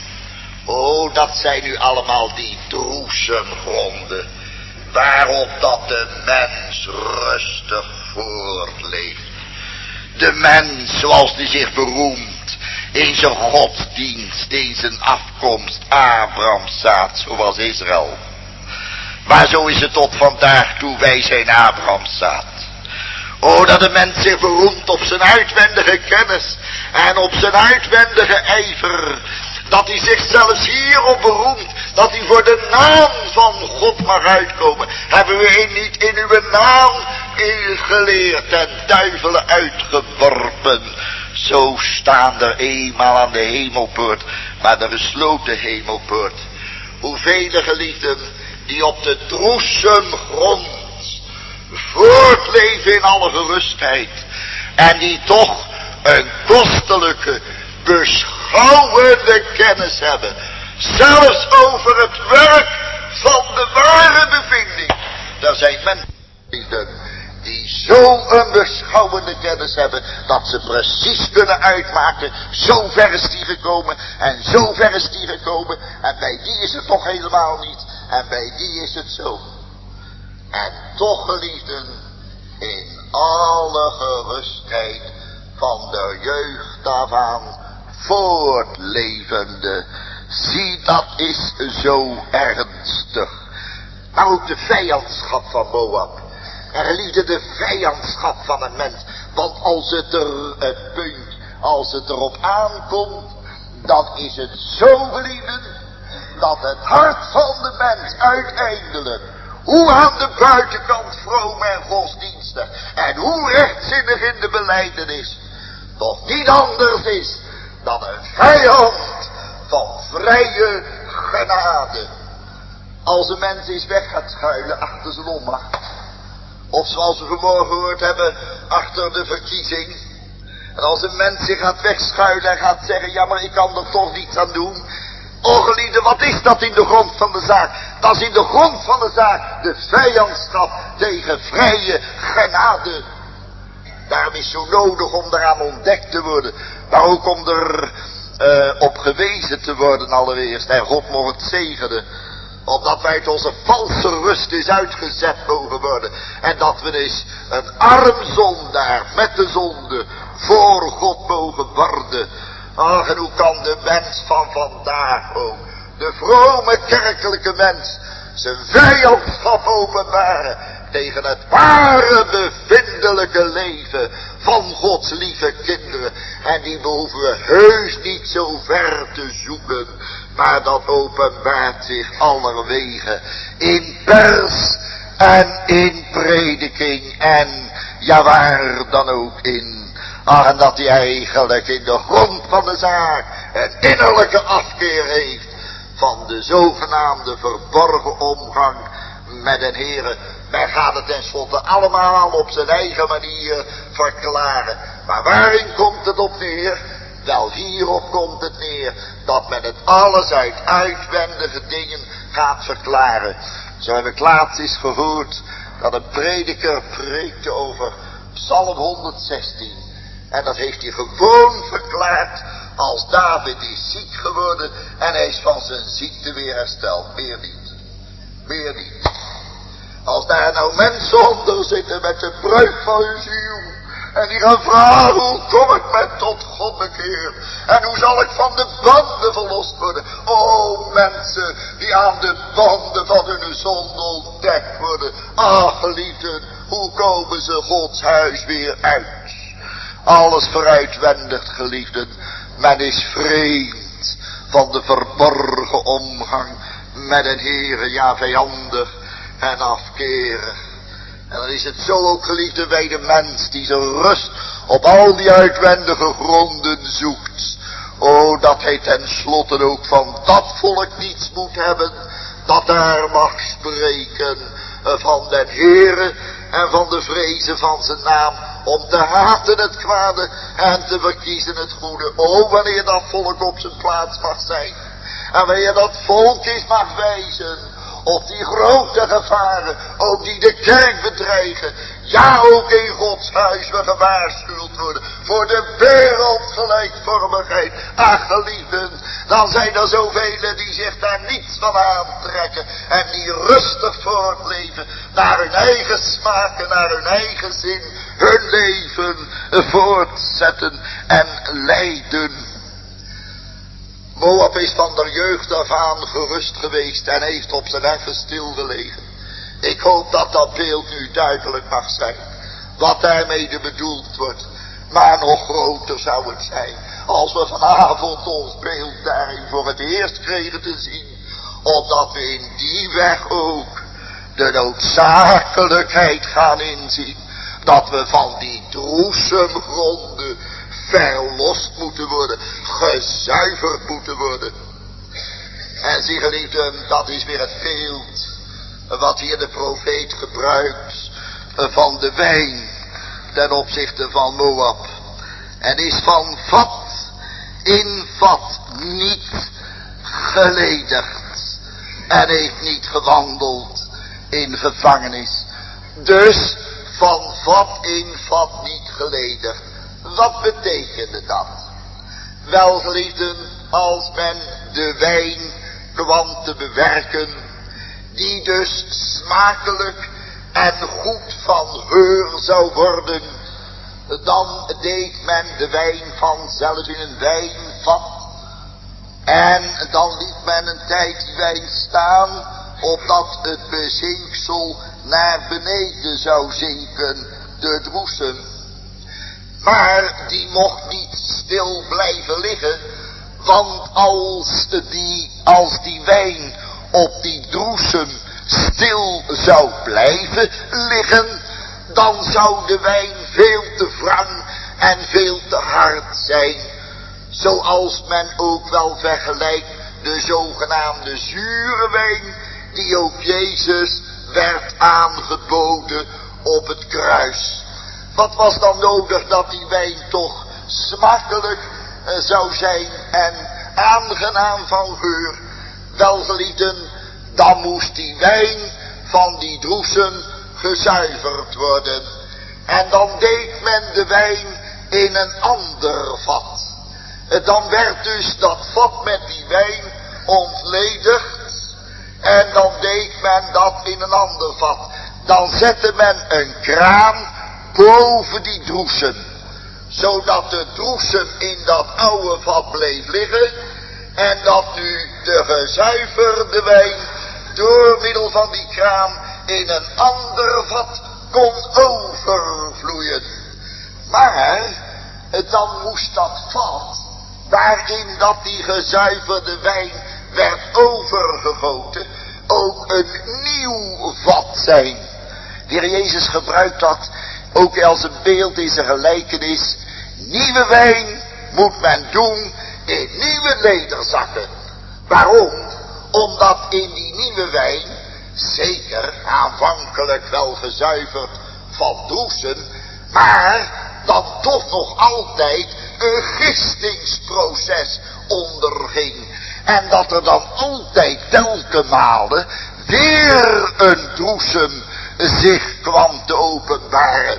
Oh, dat zijn nu allemaal die droesemgronden, waarop dat de mens rustig voortleeft. De mens zoals die zich beroemt in zijn godsdienst, in zijn afkomst, Abrahams zaad, zoals Israël. Maar zo is het tot vandaag toe, wij zijn Abrahams zaad. O, dat de mens zich beroemt op zijn uitwendige kennis en op zijn uitwendige ijver. Dat hij zich zelfs hierop beroemt, dat hij voor de naam van God mag uitkomen. Hebben we niet in uw naam ingeleerd en duivelen uitgeworpen. Zo staan er eenmaal aan de hemelpoort, maar de gesloten hemelpoort. Hoeveel geliefden die op de droesem grond voortleven in alle gerustheid. En die toch een kostelijke, beschouwende kennis hebben. Zelfs over het werk van de ware bevinding. Er zijn mensen die zo'n beschouwende kennis hebben, dat ze precies kunnen uitmaken, zo ver is die gekomen, en zo ver is die gekomen, en bij die is het toch helemaal niet, en bij die is het zo. En toch, geliefden, in alle gerustheid van de jeugd af aan voortlevende. Zie, dat is zo ernstig. Maar ook de vijandschap van Moab. En geliefde, de vijandschap van een mens. Want als het er, het punt, als het erop aankomt, dan is het zo, geliefden, dat het hart van de mens uiteindelijk, hoe aan de buitenkant vroom en godsdienstig, en hoe rechtzinnig in de belijdenis, toch niet anders is dan een vijand van vrije genade. Als een mens eens weg gaat schuilen achter zijn ommacht, of zoals we vanmorgen gehoord hebben, achter de verkiezing. En als een mens zich gaat wegschuilen en gaat zeggen, ja, maar ik kan er toch niets aan doen. O geliefde, wat is dat in de grond van de zaak? Dat is in de grond van de zaak de vijandschap tegen vrije genade. Daarom is het zo nodig om daaraan ontdekt te worden. Maar ook om er uh, op gewezen te worden allereerst. En God mocht het zegenen. Opdat wij uit onze valse rust is uitgezet mogen worden. En dat we dus een arm zondaar met de zonde voor God mogen worden. Ach, en hoe kan de mens van vandaag ook, de vrome kerkelijke mens, zijn vijandschap openbaren tegen het ware bevindelijke leven van Gods lieve kinderen. En die behoeven we heus niet zo ver te zoeken, maar dat openbaart zich allerwege in pers en in prediking en ja, waar dan ook in. Ach, en dat hij eigenlijk in de grond van de zaak een innerlijke afkeer heeft van de zogenaamde verborgen omgang met een Heere. Men gaat het tenslotte allemaal op zijn eigen manier verklaren. Maar waarin komt het op neer? Wel, hierop komt het neer dat men het alles uit uitwendige dingen gaat verklaren. Zo heb ik laatst eens gehoord dat een prediker preekte over Psalm honderdzestien. En dat heeft hij gewoon verklaard als David is ziek geworden en hij is van zijn ziekte weer hersteld. Meer niet. Meer niet. Als daar nou mensen onder zitten met de breuk van hun ziel. En die gaan vragen, hoe kom ik met tot God bekeerd? En hoe zal ik van de banden verlost worden? O mensen die aan de banden van hun zonde ontdekt worden. Ach geliefden, hoe komen ze Gods huis weer uit? Alles vooruitwendig, geliefden. Men is vreemd van de verborgen omgang met een Heere, ja vijandig en afkerig. En dan is het zo ook, geliefden, bij de mens die zijn rust op al die uitwendige gronden zoekt. O, dat hij tenslotte ook van dat volk niets moet hebben, dat daar mag spreken van den Heere en van de vrezen van zijn naam, om te haten het kwade en te verkiezen het goede. O, wanneer dat volk op zijn plaats mag zijn. En wanneer dat volk is mag wijzen op die grote gevaren, ook die de kerk bedreigen. Ja, ook in Gods huis we gewaarschuwd worden voor de wereldgelijkvormigheid. Ach, geliefden, dan zijn er zoveel die zich daar niets van aantrekken en die rustig voortleven, naar hun eigen smaak en naar hun eigen zin, hun leven voortzetten en leiden. Moab is van der jeugd af aan gerust geweest en heeft op zijn heffen stilgelegen. Ik hoop dat dat beeld nu duidelijk mag zijn. wat daarmee bedoeld wordt. Maar nog groter zou het zijn als we vanavond ons beeld daarin voor het eerst kregen te zien. Opdat we in die weg ook de noodzakelijkheid gaan inzien. Dat we van die droesemgronden verlost moeten worden. Gezuiverd moeten worden. En zie geliefden, dat is weer het beeld wat hier de profeet gebruikt van de wijn ten opzichte van Moab. En is van vat in vat niet geledigd. En heeft niet gewandeld in gevangenis. Dus van vat in vat niet geledigd. Wat betekende dat? Wel geliefden, als men de wijn kwam te bewerken, die dus smakelijk en goed van geur zou worden, dan deed men de wijn vanzelf in een wijnvat. En dan liet men een tijd die wijn staan, opdat het bezinksel naar beneden zou zinken, de droesem. Maar die mocht niet stil blijven liggen, want als die, als die wijn op die droesem stil zou blijven liggen, dan zou de wijn veel te wrang en veel te hard zijn. Zoals men ook wel vergelijkt de zogenaamde zure wijn, die ook Jezus werd aangeboden op het kruis. Wat was dan nodig dat die wijn toch smakelijk uh, zou zijn en aangenaam van geur? Wel geliefden, dan moest die wijn van die droesem gezuiverd worden. En dan deed men de wijn in een ander vat. Dan werd dus dat vat met die wijn ontledigd. En dan deed men dat in een ander vat. Dan zette men een kraan boven die droesem. Zodat de droesem in dat oude vat bleef liggen. En dat nu de gezuiverde wijn door middel van die kraan in een ander vat kon overvloeien. Maar dan moest dat vat, waarin dat die gezuiverde wijn werd overgegoten, ook een nieuw vat zijn. De Heer Jezus gebruikt dat ook als een beeld in zijn gelijkenis. Nieuwe wijn moet men doen in nieuwe lederzakken. Waarom? Omdat in die nieuwe wijn, zeker aanvankelijk wel gezuiverd van droesem, maar dan toch nog altijd een gistingsproces onderging. En dat er dan altijd telkenmale weer een droesem zich kwam te openbaren.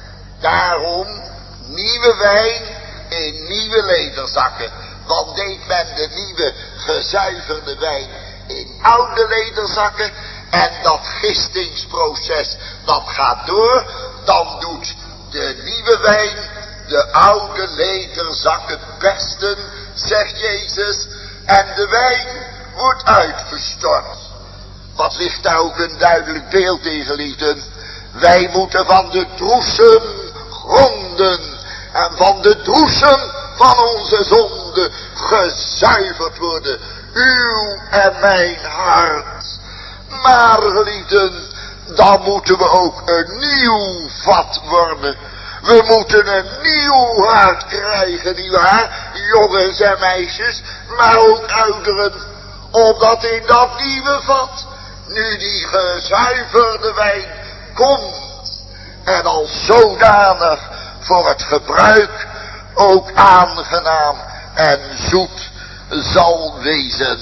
Daarom nieuwe wijn in nieuwe lederzakken. Want deed men de nieuwe gezuiverde wijn in oude lederzakken en dat gistingsproces dat gaat door, dan doet de nieuwe wijn de oude lederzakken pesten, zegt Jezus, en de wijn wordt uitgestort. Wat ligt daar ook een duidelijk beeld in, geliefden? Wij moeten van de droesem gronden en van de droesem van onze zonde gezuiverd worden. Uw en mijn hart. Maar geliefden, dan moeten we ook een nieuw vat worden. We moeten een nieuw hart krijgen, nietwaar? Jongens en meisjes, maar ook ouderen. Opdat in dat nieuwe vat nu die gezuiverde wijn komt. En als zodanig voor het gebruik ook aangenaam en zoet zal wezen.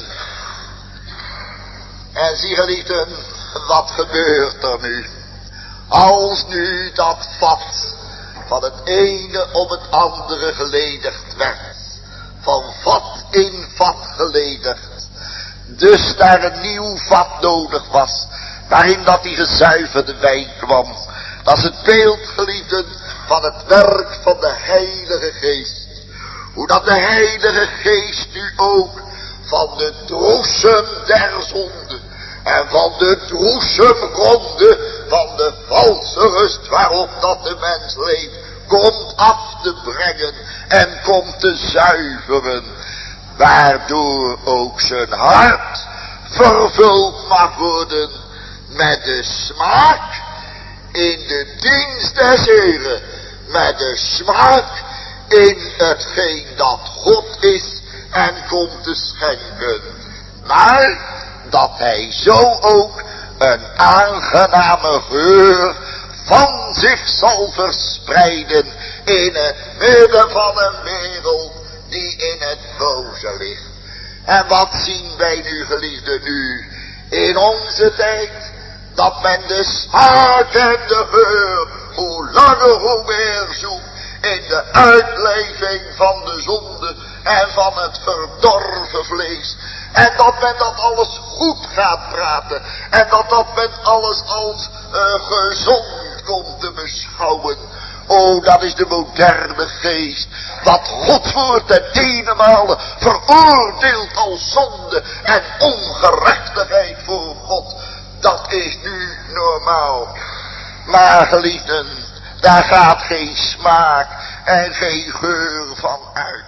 En zie geliefden, wat gebeurt er nu? Als nu dat vat van het ene op het andere geledigd werd. Van vat in vat geledigd. Dus daar een nieuw vat nodig was. Waarin dat die gezuiverde wijn kwam. Dat is het beeld, geliefden, van het werk van de Heilige Geest. Hoe dat de Heilige Geest nu ook van de droesem der zonde en van de droesemgronden van de valse rust waarop dat de mens leeft, komt af te brengen en komt te zuiveren, waardoor ook zijn hart vervuld mag worden met de smaak in de dienst des Heren, met de smaak in hetgeen dat God is en komt te schenken, maar dat hij zo ook een aangename geur van zich zal verspreiden in het midden van een wereld die in het boze ligt. En wat zien wij nu, geliefden, nu in onze tijd? Dat men de smaak en de geur hoe langer hoe meer zoekt in de uitleving van de zonde en van het verdorven vlees. En dat men dat alles goed gaat praten. En dat dat men alles als uh, gezond komt te beschouwen. Oh, dat is de moderne geest. Wat God voor ten eenenmale veroordeelt als zonde en ongerechtigheid voor God. Dat is nu normaal. Maar geliefden, daar gaat geen smaak en geen geur van uit.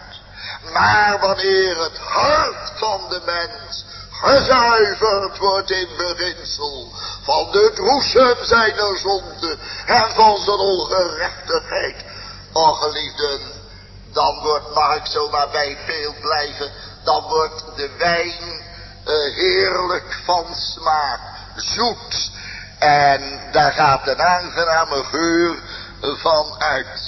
Maar wanneer het hart van de mens gezuiverd wordt in beginsel van de droesem zijner zonde en van zijn ongerechtigheid, o geliefden, dan wordt, mag ik zomaar bij het beeld blijven, dan wordt de wijn uh, heerlijk van smaak, zoet, en daar gaat een aangename geur van uit.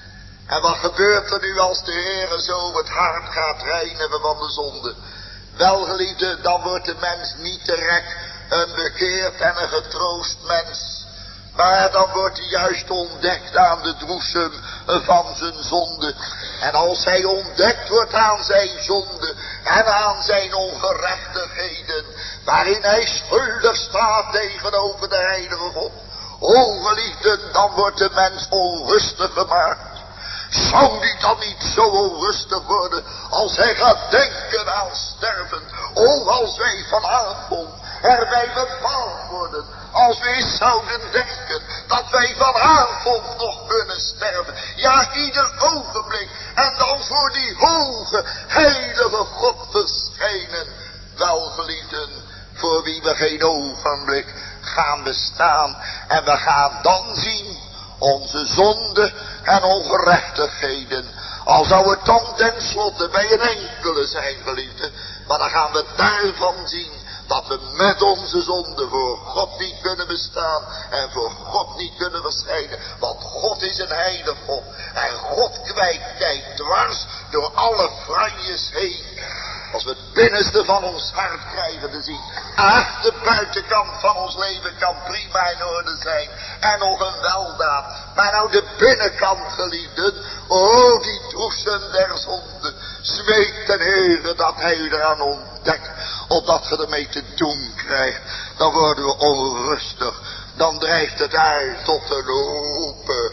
En wat gebeurt er nu als de Heere zo het hart gaat reinigen van de zonde? Wel geliefde, dan wordt de mens niet direct een bekeerd en een getroost mens. Maar dan wordt hij juist ontdekt aan de droesem van zijn zonde. En als hij ontdekt wordt aan zijn zonde en aan zijn ongerechtigheden, waarin hij schuldig staat tegenover de heilige God, o geliefden, dan wordt de mens onrustig gemaakt. Zou die dan niet zo onrustig worden als hij gaat denken aan sterven? O, als wij vanavond erbij bepaald worden, als wij zouden denken dat wij vanavond nog kunnen sterven, ja, ieder ogenblik, en dan voor die hoge, heilige God verschijnen, welgeliefden, voor wie we geen ogenblik gaan bestaan, en we gaan dan zien onze zonde en ongerechtigheden. Al zou het dan tenslotte bij een enkele zijn, geliefde, maar dan gaan we daarvan zien dat we met onze zonde voor God niet kunnen bestaan en voor God niet kunnen verschijnen. Want God is een heilig God en God kwijt tijd dwars door alle franjes heen. Als we het binnenste van ons hart krijgen te zien. Ach, de buitenkant van ons leven kan prima in orde zijn. En nog een weldaad. Maar nou de binnenkant, geliefden. Oh, die droesem der zonde. Smeek ten Heere dat hij u eraan ontdekt. Opdat we ermee te doen krijgt. Dan worden we onrustig. Dan drijft het uit tot een roepen.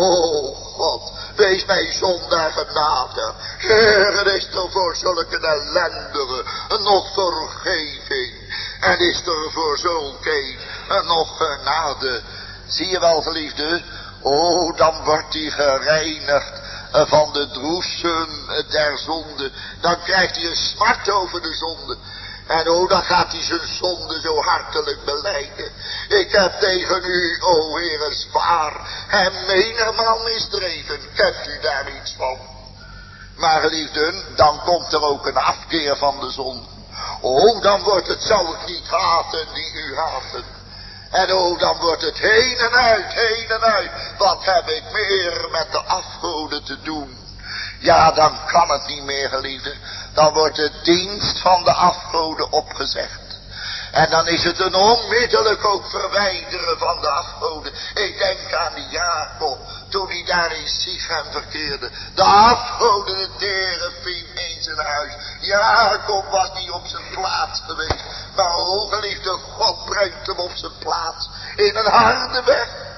Oh God, wees mij zondaar genadig. Heer, is er voor zulke ellendigen nog vergeving. En is er voor zulke nog genade. Zie je wel, geliefde? Oh, dan wordt hij gereinigd van de droesem der zonde. Dan krijgt hij een smart over de zonde. En oh, dan gaat hij zijn zonde zo hartelijk belijden. Ik heb tegen u, o Heere, zwaar en menigmaal misdreven. Kent u daar iets van? Maar geliefden, dan komt er ook een afkeer van de zonde. Oh, dan wordt het, zou ik niet haten die u haten. En oh, dan wordt het heen en uit, heen en uit. Wat heb ik meer met de afgoden te doen? Ja, dan kan het niet meer, geliefden. Dan wordt de dienst van de afgoden opgezegd. En dan is het een onmiddellijk ook verwijderen van de afgoden. Ik denk aan die Jacob, toen hij daar in Sichem verkeerde. De afgoden, de terefim in zijn huis. Jacob was niet op zijn plaats geweest. Maar o geliefde, God brengt hem op zijn plaats. In een harde weg.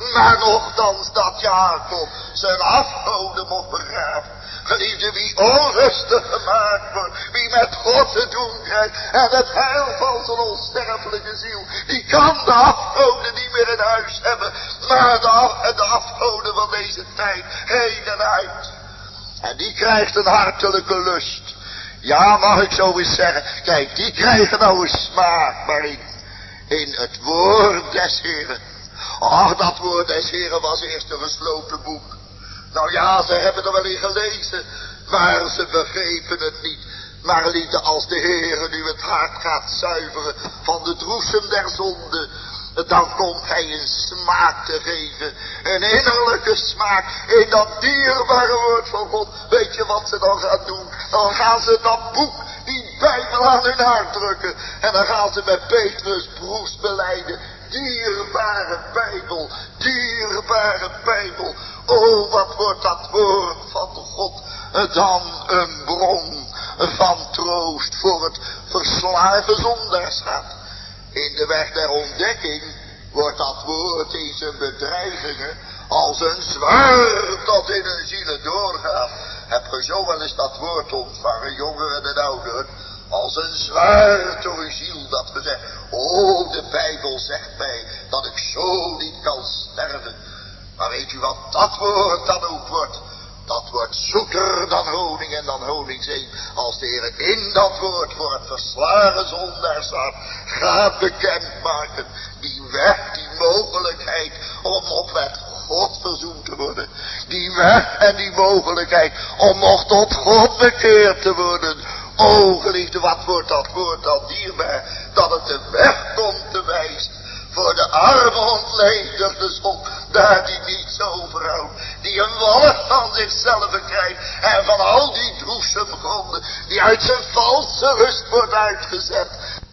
Maar nochtans dat Jacob zijn afgoden mocht begraven. Geliefde, wie onrustig gemaakt wordt, wie met God te doen krijgt en het heil van zijn onsterfelijke ziel, die kan de afgoden niet meer in huis hebben, maar de, af, de afgoden van deze tijd heen en uit. En die krijgt een hartelijke lust. Ja, mag ik zo eens zeggen, kijk, die krijgen nou een smaak maar in, in het woord des Heren. Ach, dat woord des Heren was eerst een gesloten boek. Nou ja, ze hebben er wel in gelezen, maar ze begrepen het niet. Maar liefde, als de Heere nu het hart gaat zuiveren van de droesem der zonde, dan komt hij een smaak te geven. Een innerlijke smaak in dat dierbare woord van God. Weet je wat ze dan gaan doen? Dan gaan ze dat boek, die Bijbel aan hun hart drukken. En dan gaan ze met Petrus broers belijden. Dierbare Bijbel, dierbare Bijbel. O, wat wordt dat woord van God dan een bron van troost voor het verslagen zondaarschap. In de weg der ontdekking wordt dat woord in zijn bedreigingen als een zwaard dat in hun zielen doorgaat. Heb je zo wel eens dat woord ontvangen, jongeren en ouderen? Als een zwaard door uw ziel dat ge zegt, oh, de Bijbel zegt mij dat ik zo niet kan sterven. Maar weet u wat dat woord dan ook wordt? Dat wordt zoeter dan honing en dan honingzeep. Als de Heer in dat woord voor het verslagen zondaarschap gaat bekendmaken. Die weg, die mogelijkheid om nog met God verzoend te worden. Die weg en die mogelijkheid om nog tot God bekeerd te worden. O geliefde, wat wordt dat woord dan dierbaar? Dat het de weg komt te wijzen. Voor de arme ontledigde zon, daar die niets overhoudt. Die een walg van zichzelf krijgt. En van al die droesemgronden, die uit zijn valse rust wordt uitgezet.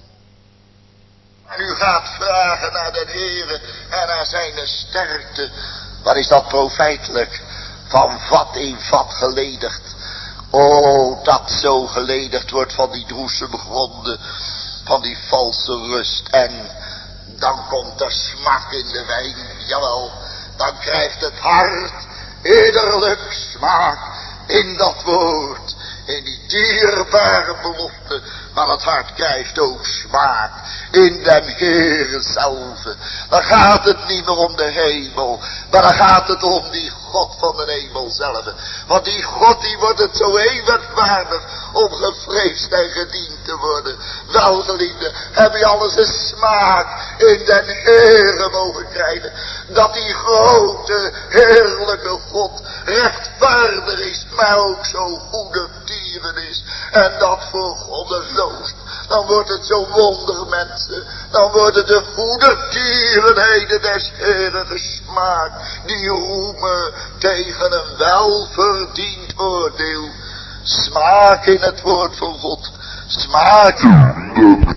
En u gaat vragen naar de Heere en naar zijn sterkte. Wat is dat profijtelijk? Van vat in vat geledigd. O, dat zo geledigd wordt van die droesemgronden. Van die valse rust. En dan komt er smaak in de wijn, jawel. Dan krijgt het hart innerlijk smaak in dat woord. In die dierbare belofte. Maar het hart krijgt ook smaak in den Heere zelf. Dan gaat het niet meer om de hemel. Maar dan gaat het om die God van de hemel zelf. Want die God die wordt het zo eeuwig waardig om gevreesd en gediend te worden. Wel geliefde, heb je alles een smaak in den Heere mogen krijgen. Dat die grote, heerlijke God rechtvaardig is, maar ook zo goedertieren is. En dat voor God een loost. Dan wordt het zo wonder, mensen. Dan worden de goedertierenheden des Heeren gesmaakt. Die roemen tegen een welverdiend oordeel. Smaak in het woord van God. Smaak in de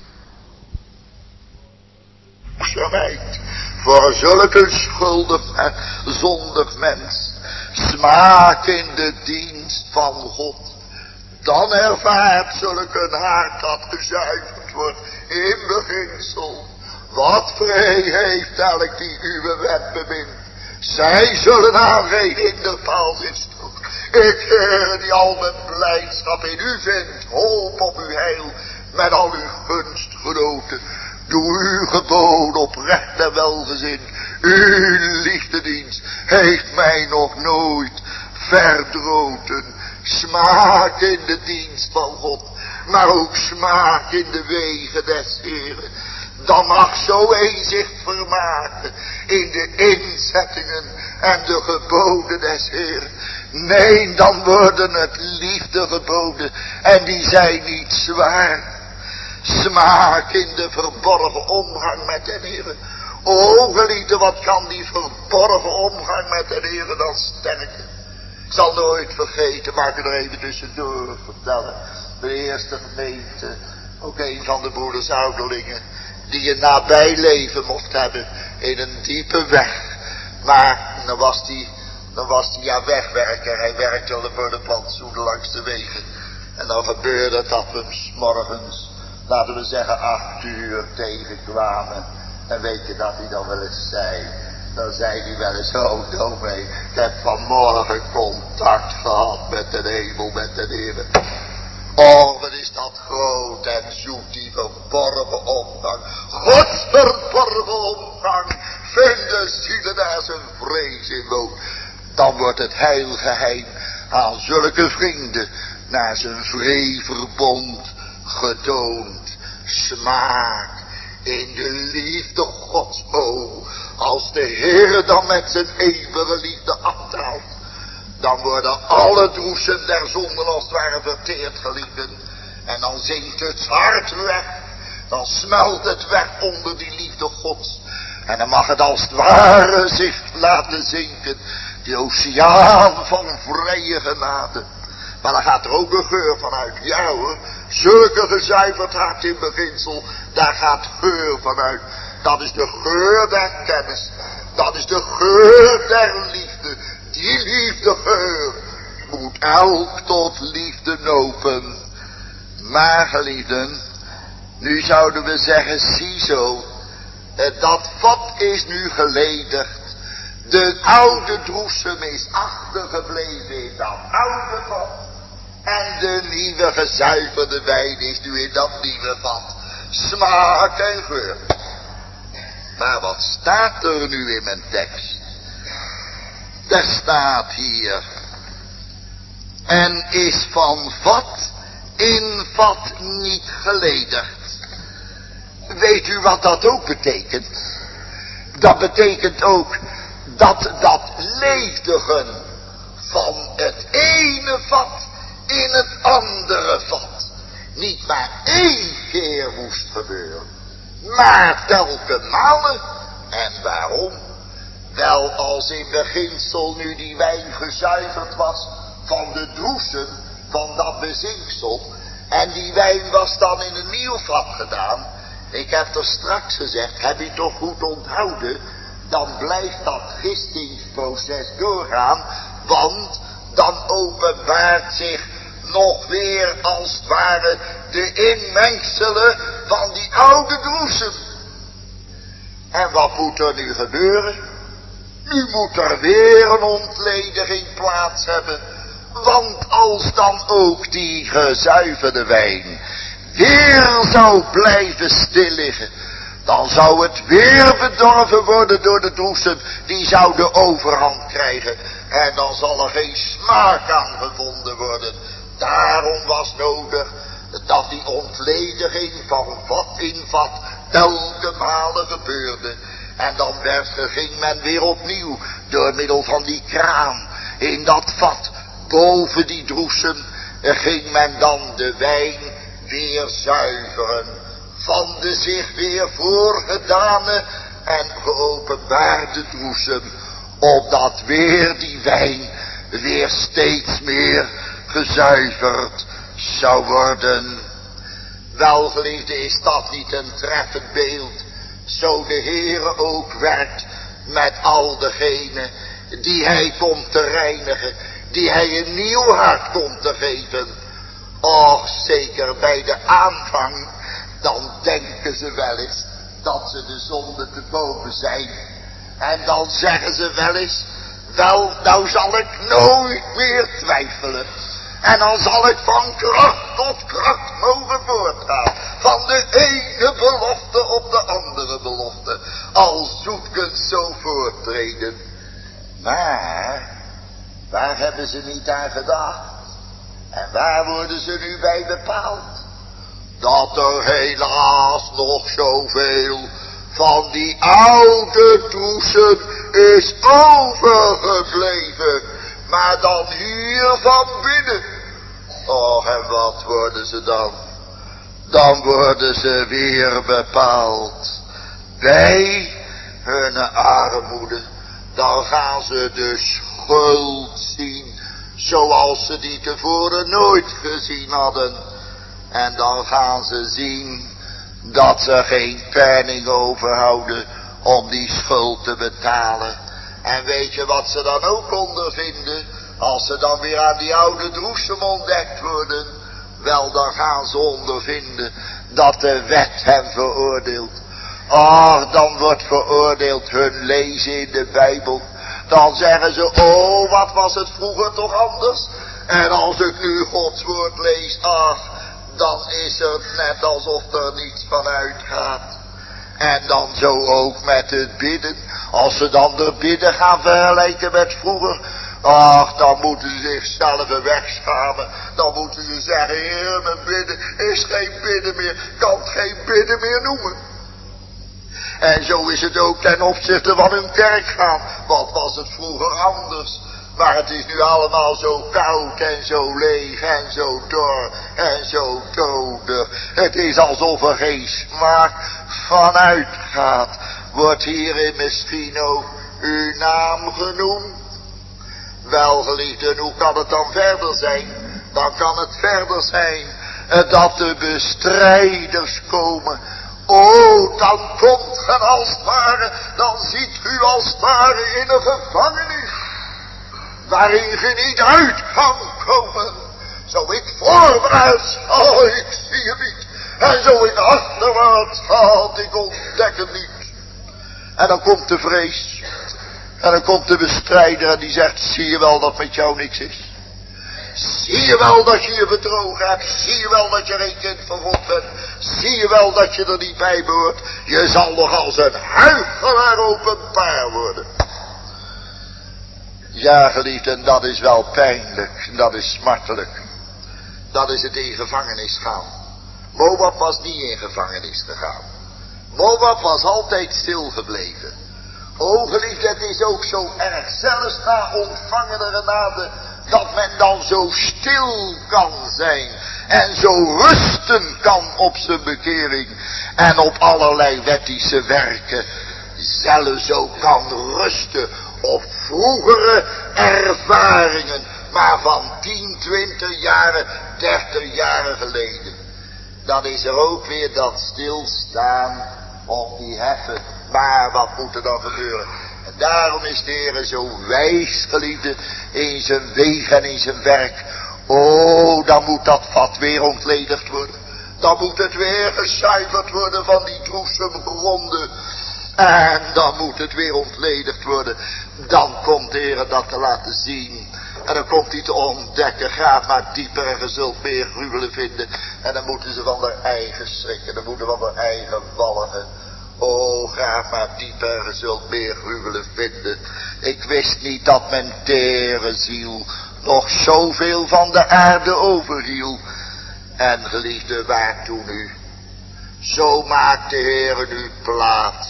werkzaamheid voor zulke schuldig en zondig mens. Smaak in de dienst van God. Dan ervaart zulk een hart dat gezuiverd wordt in beginsel. Wat vrij heeft elk die uw wet bemint. Zij zullen aan geen hinderpaal zitten. Ik, Heer, die al met blijdschap in u vindt, hoop op uw heil, met al uw gunstgenoten. Doe uw geboden oprecht en welgezin. Uw liefdedienst heeft mij nog nooit verdroten. Smaak in de dienst van God, maar ook smaak in de wegen des Heeren. Dan mag zo een zich vermaken in de inzettingen en de geboden des Heeren. Nee, dan worden het liefdegeboden en die zijn niet zwaar. Smaak in de verborgen omgang met de Heeren. O geliefde, wat kan die verborgen omgang met de Heeren dan sterken? Ik zal nooit vergeten, maar ik er even tussendoor vertellen. De eerste gemeente, ook een van de broeders ouderlingen, die een nabijleven mocht hebben in een diepe weg. Maar dan was die, dan was die ja wegwerker. Hij werkte al voor de plantsoenen langs de wegen. En dan gebeurde het dat we 's morgens, laten we zeggen acht uur tegenkwamen. En weet je dat hij dan wel eens zei, Dan zei hij wel eens, oh dominee, ik heb vanmorgen contact gehad met de hemel, met de Heer. Oh, wat is dat groot en zoet, die verborgen omgang. Gods verborgen omgang, vinden zielen daar zijn vrees in woont. Dan wordt het heilgeheim aan zulke vrienden naar zijn vreeverbond getoond. Smaak in de liefde Gods, o, als de Heer dan met zijn eeuwige liefde afdaalt, dan worden alle droesen der zonden als het ware verteerd, geliefden. En dan zinkt het hart weg, dan smelt het weg onder die liefde Gods. En dan mag het als het ware zich laten zinken, die oceaan van vrije genade. Maar dan gaat er ook een geur vanuit. Ja hoor, zulke gezuiverd hart in beginsel, daar gaat geur vanuit. Dat is de geur der kennis. Dat is de geur der liefde. Die liefdegeur moet elk tot liefde nopen. Maar geliefden, nu zouden we zeggen, ziezo, dat vat is nu geledigd. De oude droesem is achtergebleven in dat oude vat. En de nieuwe gezuiverde wijn is nu in dat nieuwe vat. Smaak en geur. Maar wat staat er nu in mijn tekst? Er staat hier: en is van vat in vat niet geledigd. Weet u wat dat ook betekent? Dat betekent ook dat dat ledigen van het ene vat in het andere vat niet maar één keer moest gebeuren, maar telke malen. En waarom? Wel, als in beginsel nu die wijn gezuiverd was van de droesem van dat bezinksel, en die wijn was dan in een nieuw vat gedaan. Ik heb er straks gezegd, heb je toch goed onthouden, dan blijft dat gistingsproces doorgaan, want dan openbaart zich nog weer als het ware de inmengselen van die oude droesem. En wat moet er nu gebeuren? Nu moet er weer een ontlediging plaats hebben, want als dan ook die gezuiverde wijn weer zou blijven stil liggen, dan zou het weer bedorven worden door de droesem, die zou de overhand krijgen. En dan zal er geen smaak aan gevonden worden. Daarom was nodig dat die ontlediging van vat in vat telke malen gebeurde. En dan werd, ging men weer opnieuw door middel van die kraan in dat vat boven die droesem, ging men dan de wijn weer zuiveren van de zich weer voorgedane en geopenbaarde droesem, opdat weer die wijn weer steeds meer gezuiverd zou worden. Welgeliefde, is dat niet een treffend beeld, zo de Heere ook werkt met al degenen die hij komt te reinigen, die hij een nieuw hart komt te geven. Och, zeker bij de aanvang, dan denken ze wel eens dat ze de zonde te boven zijn. En dan zeggen ze wel eens, wel, nou zal ik nooit meer twijfelen. En dan zal ik van kracht tot kracht mogen voortgaan. Van de ene belofte op de andere belofte. Als zoekens zo voorttreden. Maar, waar hebben ze niet aan gedacht? En waar worden ze nu bij bepaald? Dat er helaas nog zoveel van die oude droesem is overgebleven. Maar dan hier van binnen. Och, en wat worden ze dan? Dan worden ze weer bepaald bij hun armoede. Dan gaan ze de schuld zien, zoals ze die tevoren nooit gezien hadden. En dan gaan ze zien dat ze geen penning overhouden om die schuld te betalen. En weet je wat ze dan ook ondervinden, als ze dan weer aan die oude droesem ontdekt worden? Wel, dan gaan ze ondervinden dat de wet hem veroordeelt. Ach, dan wordt veroordeeld hun lezen in de Bijbel. Dan zeggen ze, oh, wat was het vroeger toch anders? En als ik nu Gods woord lees, ach, dan is het net alsof er niets van uitgaat. En dan zo ook met het bidden. Als ze dan de bidden gaan vergelijken met vroeger, ach, dan moeten ze zichzelf wegschamen. Dan moeten ze zeggen, Heer, mijn bidden is geen bidden meer, kan het geen bidden meer noemen. En zo is het ook ten opzichte van hun kerk gaan. Wat was het vroeger anders? Maar het is nu allemaal zo koud en zo leeg en zo dor en zo dodig. Het is alsof er geen smaak van uitgaat. Wordt hierin misschien ook uw naam genoemd? Wel, geliefden, hoe kan het dan verder zijn? Dan kan het verder zijn dat de bestrijders komen. Oh, dan komt ge als het ware, dan ziet u als het ware in een gevangenis, waarin je niet uit kan komen. Zo ik voorwaarts ga, ik zie hem niet. En zo ik achterwaarts ga, ik ontdek hem niet. En dan komt de vrees. En dan komt de bestrijder en die zegt, zie je wel dat met jou niks is? Zie je wel dat je je bedrogen hebt? Zie je wel dat je geen kind van God bent? Zie je wel dat je er niet bij behoort? Je zal nog als een huichelaar openbaar worden. Ja, geliefden, dat is wel pijnlijk. Dat is smartelijk. Dat is het in gevangenis gaan. Moab was niet in gevangenis gegaan. Moab was altijd stil gebleven. O, geliefden, het is ook zo erg. Zelfs na ontvangene genade, dat men dan zo stil kan zijn en zo rusten kan op zijn bekering en op allerlei wettische werken. Zelfs zo kan rusten op vroegere ervaringen, maar van tien, twintig jaren, dertig jaren geleden. Dan is er ook weer dat stilstaan op die heffen. Maar wat moet er dan gebeuren? En daarom is de Heer zo wijs, geliefde, in zijn weg en in zijn werk. Oh, dan moet dat vat weer ontledigd worden. Dan moet het weer gezuiverd worden van die droesemgronden. En dan moet het weer ontledigd worden. Dan komt de Heer dat te laten zien. En dan komt hij te ontdekken, ga maar dieper en je zult meer gruwelen vinden. En dan moeten ze van haar eigen schrikken, dan moeten ze van haar eigen walgen. Oh, ga maar dieper en je zult meer gruwelen vinden. Ik wist niet dat mijn tere ziel nog zoveel van de aarde overhield. En geliefde, waartoe nu? Zo maakt de Heer nu plaats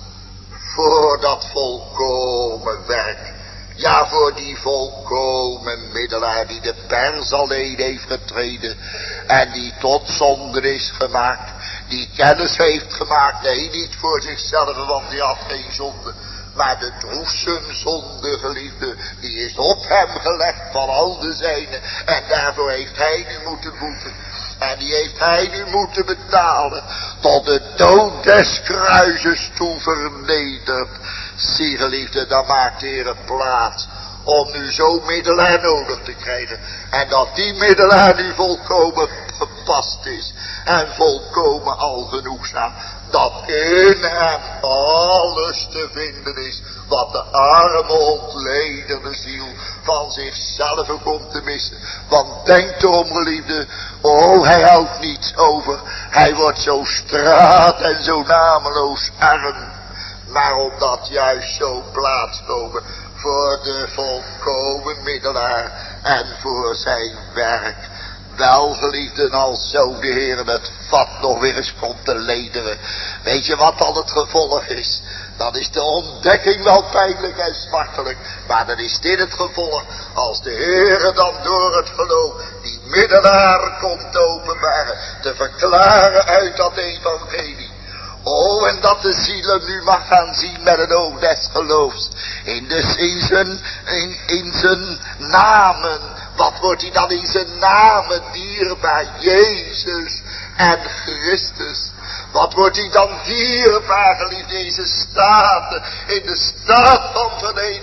voor dat volkomen werk. Ja, voor die volkomen middelaar die de pers alleen heeft getreden en die tot zonde is gemaakt, die kennis heeft gemaakt, nee, niet voor zichzelf, want die had geen zonde, maar de droesemzonde, geliefde, die is op hem gelegd van al de zijnen en daarvoor heeft hij nu moeten boeten. En die heeft hij nu moeten betalen, tot de dood des kruises toe vernederd. Zie, geliefde, dan maakt de Heer plaats om nu zo'n middelaar nodig te krijgen. En dat die middelaar nu volkomen gepast is en volkomen algenoegzaam. Dat in hem alles te vinden is wat de arme ontlederde ziel van zichzelf komt te missen. Want denk erom, geliefde, oh, hij houdt niets over. Hij wordt zo straat en zo nameloos arm. Maar omdat juist zo plaatskomen voor de volkomen middelaar en voor zijn werk. Wel, geliefden, als zo de Heer het vat nog weer eens komt te lederen. Weet je wat dan het gevolg is? Dan is de ontdekking wel pijnlijk en smartelijk. Maar dan is dit het gevolg. Als de Heer dan door het geloof die middelaar komt openbaren. Te verklaren uit dat evangelie. Oh, en dat de zielen nu mag gaan zien met een oog des geloofs. In, de, in, zijn, in, in zijn namen. Wat wordt hij dan in zijn namen dierbaar? Jezus en Christus. Wat wordt hij dan dierbaar, geliefd, in zijn staat, in de staat van vernedering.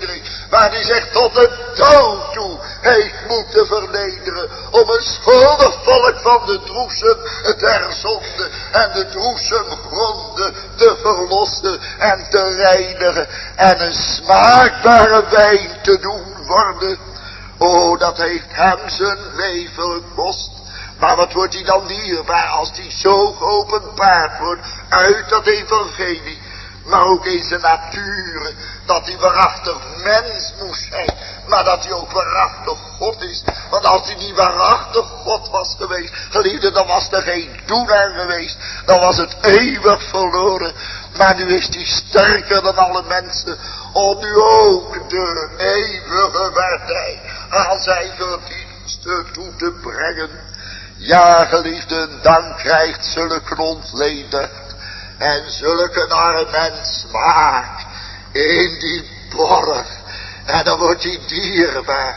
maar die zich tot de dood toe heeft moeten vernederen om een schuldig volk van de droesem der zonde en de droesemgronden te verlossen en te reinigen en een smaakbare wijn te doen worden. O, dat heeft hem zijn leven gekost. Maar wat wordt hij dan dierbaar als hij zo geopenbaard wordt uit dat evangelie. Maar ook in zijn natuur, dat hij waarachtig mens moest zijn, maar dat hij ook waarachtig God is. Want als hij niet waarachtig God was geweest, geliefde, dan was er geen doenaar geweest. Dan was het eeuwig verloren. Maar nu is hij sterker dan alle mensen, om nu ook de eeuwige waardij aan zijn verdiensten toe te brengen. Ja, geliefden, dan krijgt zulke ontledigd en zulke naar mens smaak in die borg. En dan wordt hij dierbaar.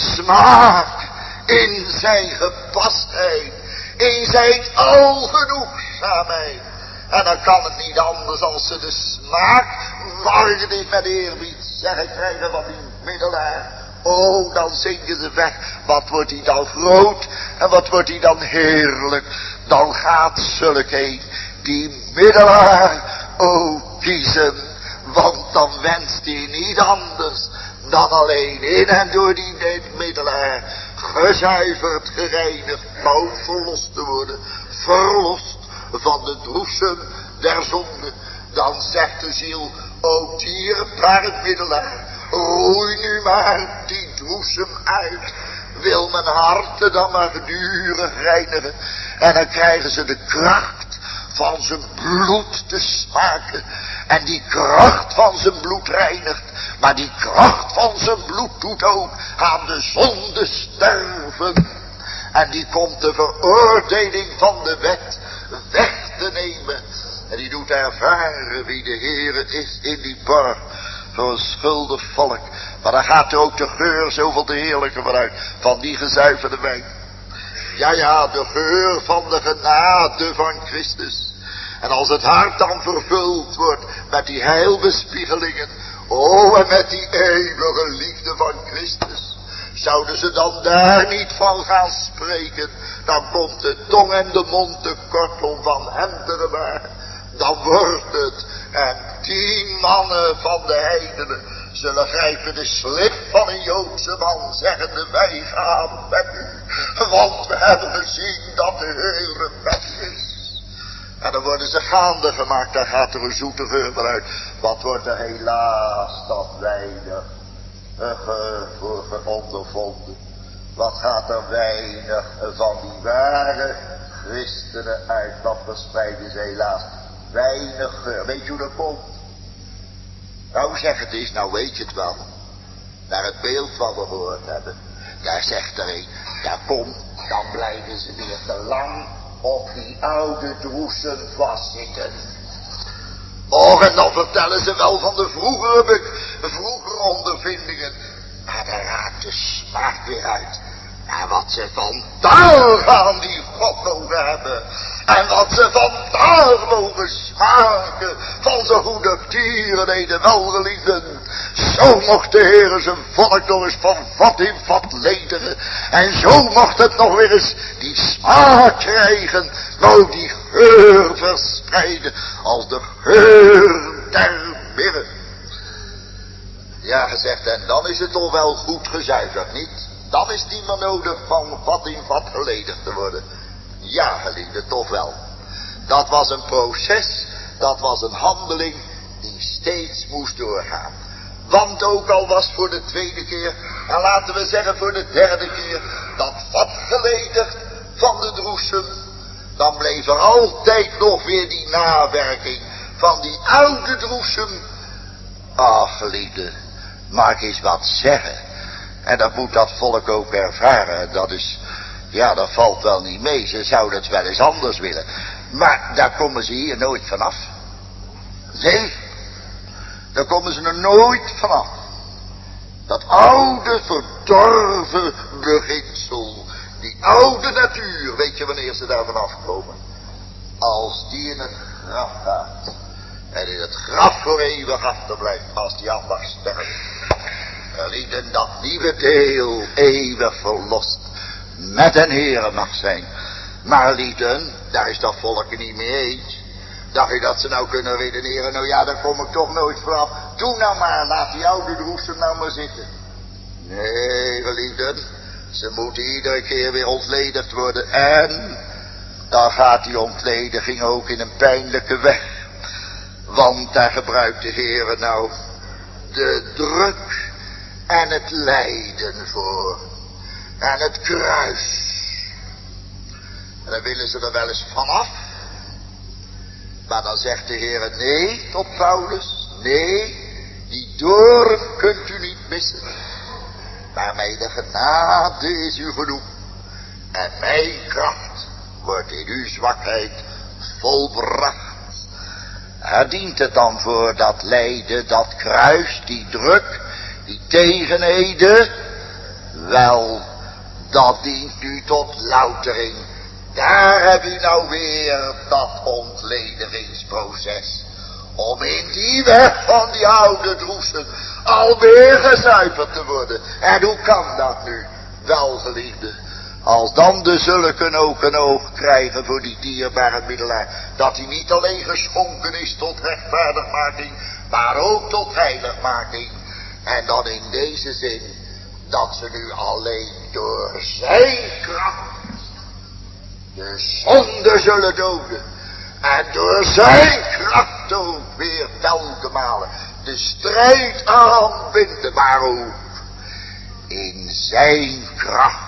Smaak in zijn gepastheid, in zijn algenoegzaamheid. En dan kan het niet anders als ze de smaak, waardig ik met eerbied zeggen krijgen van die middelaar. Oh, dan zinken ze weg. Wat wordt hij dan groot en wat wordt hij dan heerlijk. Dan gaat zulk een die middelaar, oh, kiezen. Want dan wenst hij niet anders dan alleen in en door die middelaar gezuiverd, gereinigd, fout verlost te worden. Verlost van de droesem der zonde. Dan zegt de ziel, o dierbare middelaar, roei nu maar die droesem uit. Wil mijn harten dan maar gedurig reinigen. En dan krijgen ze de kracht van zijn bloed te smaken. En die kracht van zijn bloed reinigt. Maar die kracht van zijn bloed doet ook aan de zonde sterven. En die komt de veroordeling van de wet weg te nemen. En die doet ervaren wie de Heere is in die borg. Voor een schuldig volk. Maar dan gaat er ook de geur zoveel te heerlijker vanuit. Van die gezuiverde wijn. Ja, ja, de geur van de genade van Christus. En als het hart dan vervuld wordt met die heilbespiegelingen. Oh, en met die eeuwige liefde van Christus. Zouden ze dan daar niet van gaan spreken. Dan komt de tong en de mond te kort om van hem te gewaar. Dan wordt het. En tien mannen van de heidenen zullen grijpen de slip van een Joodse man, zeggende wij gaan met u. Want we hebben gezien dat de Heere met is. En dan worden ze gaande gemaakt, daar gaat er een zoete geur uit. Wat wordt er helaas dat weinig geur voor ondervonden. Wat gaat er weinig van die ware christenen uit, wat verspreiden ze helaas. Weinig geur. Weet je hoe dat komt? Nou zeg het eens, nou weet je het wel. Naar het beeld wat we gehoord hebben. Daar zegt er een, ja kom, dan blijven ze weer te lang op die oude droesem vastzitten. Och, en dan vertellen ze wel van de vroegere, vroegere ondervindingen. Maar daar raakt de smaak weer uit. En wat ze vandaag aan die God mogen hebben. En wat ze vandaag mogen smaken van zijn goede tierenheden welgeliefden. Zo mocht de Heer zijn volk nog eens van vat in vat ledigen. En zo mocht het nog weer eens die smaak krijgen. Nou die geur verspreiden als de geur der mirre. Ja gezegd, en dan is het toch wel goed gezuiverd, niet? Dan is het niet meer nodig van vat in vat geledigd te worden. Ja, geliefde, toch wel. Dat was een proces, dat was een handeling die steeds moest doorgaan. Want ook al was voor de tweede keer, en laten we zeggen voor de derde keer, dat vat geledigd van de droesem, dan bleef er altijd nog weer die nawerking van die oude droesem. Ach, geliefde, mag ik eens wat zeggen. En dat moet dat volk ook ervaren. Dat is, ja, dat valt wel niet mee. Ze zouden het wel eens anders willen. Maar daar komen ze hier nooit vanaf. Nee, daar komen ze er nooit vanaf. Dat oude verdorven beginsel. Die oude natuur. Weet je wanneer ze daar vanaf komen? Als die in het graf gaat. En in het graf voor eeuwig achterblijft. Als die allemaal sterft. geliefden, dat nieuwe deel eeuwig verlost met een Heere mag zijn. Maar liefden, daar is dat volk niet mee eens. Dacht je dat ze nou kunnen redeneren, nou ja, daar kom ik toch nooit vanaf. Doe nou maar, laat die oude droesem nou maar zitten. Nee, geliefden, ze moeten iedere keer weer ontledigd worden. En dan gaat die ontlediging ook in een pijnlijke weg. Want daar gebruikt de Heere nou de druk en het lijden voor. En het kruis. En dan willen ze er wel eens vanaf. Maar dan zegt de Heere nee tot Paulus. Nee, die doorn kunt u niet missen. Maar mijn genade is u genoeg. En mijn kracht wordt in uw zwakheid volbracht. Er dient het dan voor dat lijden, dat kruis, die druk, die tegenheden. Wel, dat dient u tot loutering. Daar heb u nou weer dat ontledigingsproces. Om in die weg van die oude droesen alweer gezuiverd te worden. En hoe kan dat nu, welgeliefde? Als dan de zulken ook een oog krijgen voor die dierbare middelaar. Dat hij niet alleen geschonken is tot rechtvaardigmaking, maar ook tot heiligmaking. En dan in deze zin, dat ze nu alleen door zijn kracht de zonde zullen doden. En door zijn kracht ook weer telke malen de strijd aanbinden. Maar ook in zijn kracht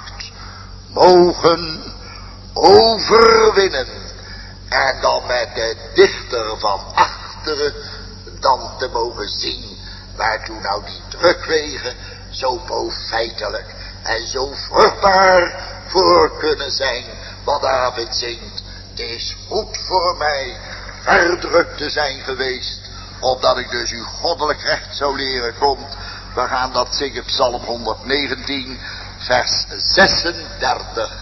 mogen overwinnen. En dan met de dichter van achteren dan te mogen zien waartoe nou die drukwegen zo profijtelijk en zo vruchtbaar voor kunnen zijn. Wat David zingt, het is goed voor mij verdrukt te zijn geweest, opdat ik dus uw goddelijk recht zou leren komt. We gaan dat zingen, Psalm honderdnegentien, vers zesendertig.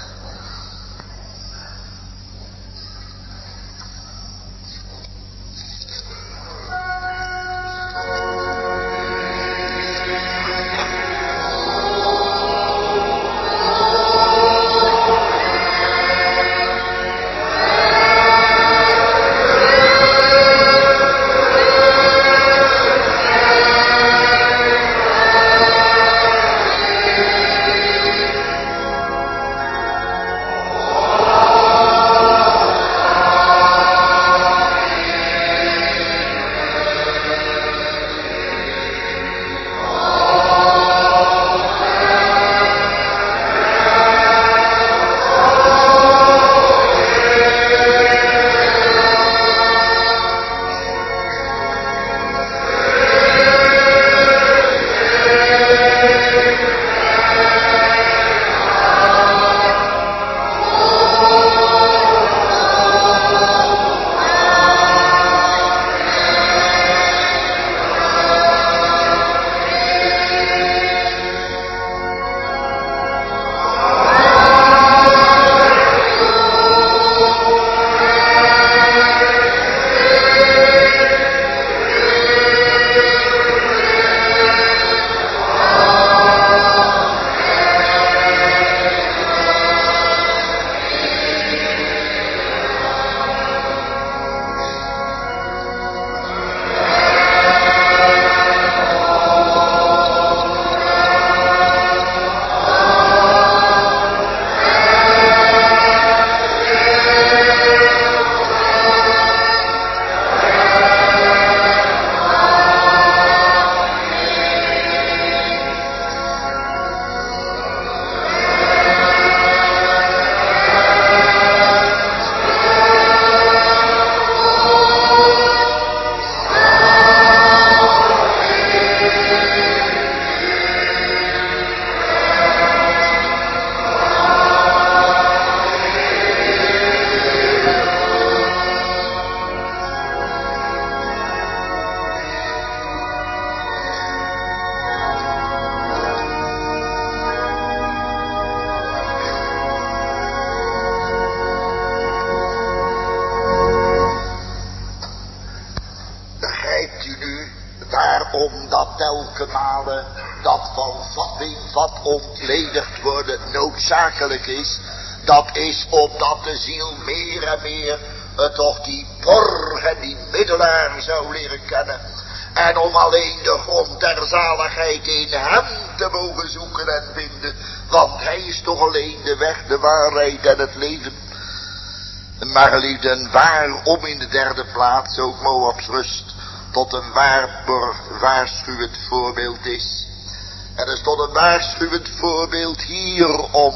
vat ontledigd worden noodzakelijk is, dat is opdat de ziel meer en meer uh, toch die borg en die middelaar zou leren kennen. En om alleen de grond der zaligheid in hem te mogen zoeken en vinden. Want hij is toch alleen de weg, de waarheid en het leven. Maar geliefden, waarom in de derde plaats ook Moabs rust tot een waarborg, waarschuwend voorbeeld is. En er is tot een waarschuwend voorbeeld hierom.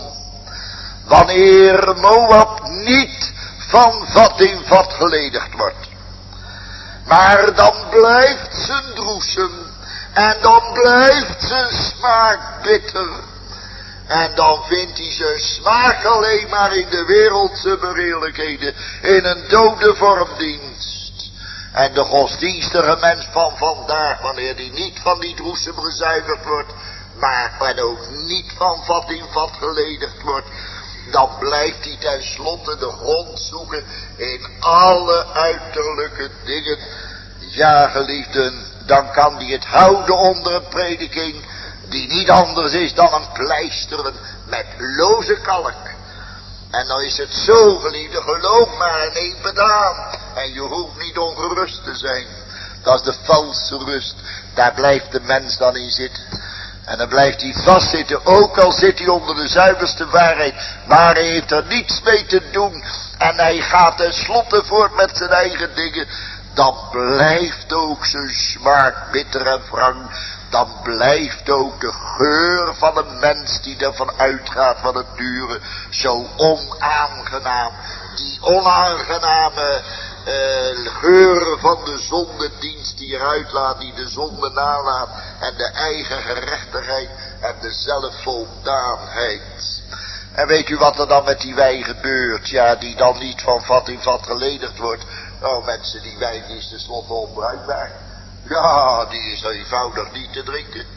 Wanneer Moab niet van vat in vat geledigd wordt. Maar dan blijft zijn droesem. En dan blijft zijn smaak bitter. En dan vindt hij zijn smaak alleen maar in de wereldse begeerlijkheden. In een dode vormdienst. En de godsdienstige mens van vandaag, wanneer die niet van die droesem gezuiverd wordt. Maar en ook niet van vat in vat geledigd wordt. Dan blijft hij tenslotte de grond zoeken in alle uiterlijke dingen. Ja, geliefden, dan kan hij het houden onder een prediking die niet anders is dan een pleisteren met loze kalk. En dan is het zo, geliefde, geloof maar en neem het aan. En je hoeft niet ongerust te zijn. Dat is de valse rust. Daar blijft de mens dan in zitten. En dan blijft hij vastzitten, ook al zit hij onder de zuiverste waarheid. Maar hij heeft er niets mee te doen. En hij gaat tenslotte voort met zijn eigen dingen. Dan blijft ook zijn smaak bitter en wrang. Dan blijft ook de geur van een mens die ervan uitgaat van het dure zo onaangenaam. Die onaangename uh, geur van de zondedienst die eruit laat, die de zonde nalaat. En de eigen gerechtigheid en de zelfvoldaanheid. En weet u wat er dan met die wijn gebeurt? Ja, die dan niet van vat in vat geledigd wordt. Nou mensen, die wijn is tenslotte onbruikbaar. Ja, die is eenvoudig niet te drinken.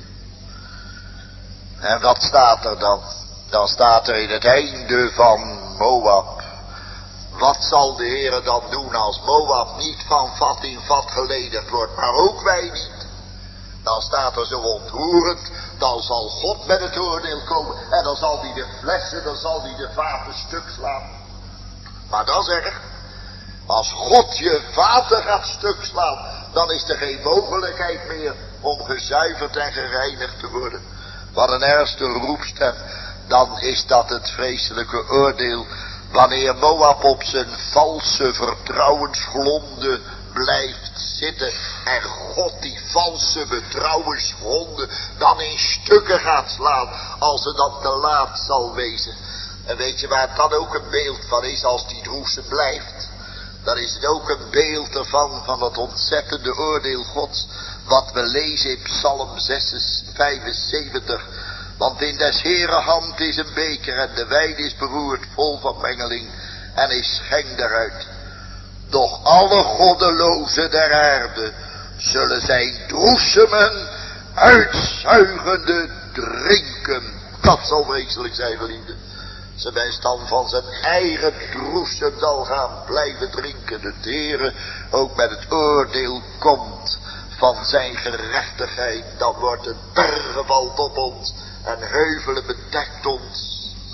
En wat staat er dan? Dan staat er in het einde van Moab. Wat zal de Heere dan doen als Moab niet van vat in vat geledigd wordt, maar ook wij niet? Dan staat er zo ontroerend, dan zal God met het oordeel komen en dan zal hij de flessen, dan zal hij de vaten stuk slaan. Maar dat is erg. Als God je vaten gaat stuk slaan, dan is er geen mogelijkheid meer om gezuiverd en gereinigd te worden. Wat een ergste roepstem, dan is dat het vreselijke oordeel. Wanneer Moab op zijn valse vertrouwensgronden blijft zitten en God die valse betrouwensgronden dan in stukken gaat slaan als het dan te laat zal wezen. En weet je waar het dan ook een beeld van is als die droesem blijft? Dan is het ook een beeld ervan, van het ontzettende oordeel Gods, wat we lezen in Psalm vijfenzeventig. Want in des Heeren hand is een beker en de wijn is beroerd vol van mengeling en is schenkt daaruit. Doch alle goddelozen der aarde zullen zijn droesemen uitzuigende drinken. Dat zal vreselijk zijn, geliefde. Zijn mens dan van zijn eigen droesem zal gaan blijven drinken. De Heere ook met het oordeel komt van zijn gerechtigheid. Dan wordt het bergen valt op ons en heuvelen bedekt ons.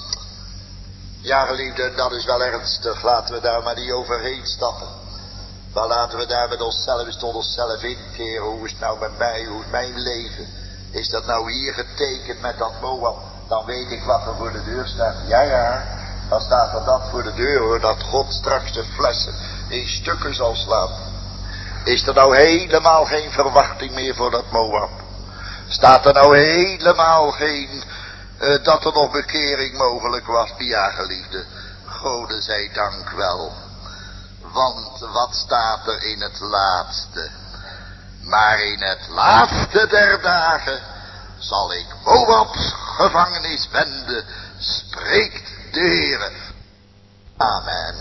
Ja, geliefden, dat is wel ernstig. Laten we daar maar niet overheen stappen. Maar laten we daar met onszelf eens tot onszelf inkeren. Hoe is het nou met mij? Hoe is mijn leven? Is dat nou hier getekend met dat Moab? Dan weet ik wat er voor de deur staat. Ja, ja, dan staat er dat voor de deur, hoor. Dat God straks de flessen in stukken zal slaan. Is er nou helemaal geen verwachting meer voor dat Moab? Staat er nou helemaal geen... Uh, dat er nog bekering mogelijk was? Ja, geliefde. Gode zij dank wel. Want wat staat er in het laatste? Maar in het laatste der dagen zal ik Moabs gevangenis wenden, spreekt de Heere. Amen.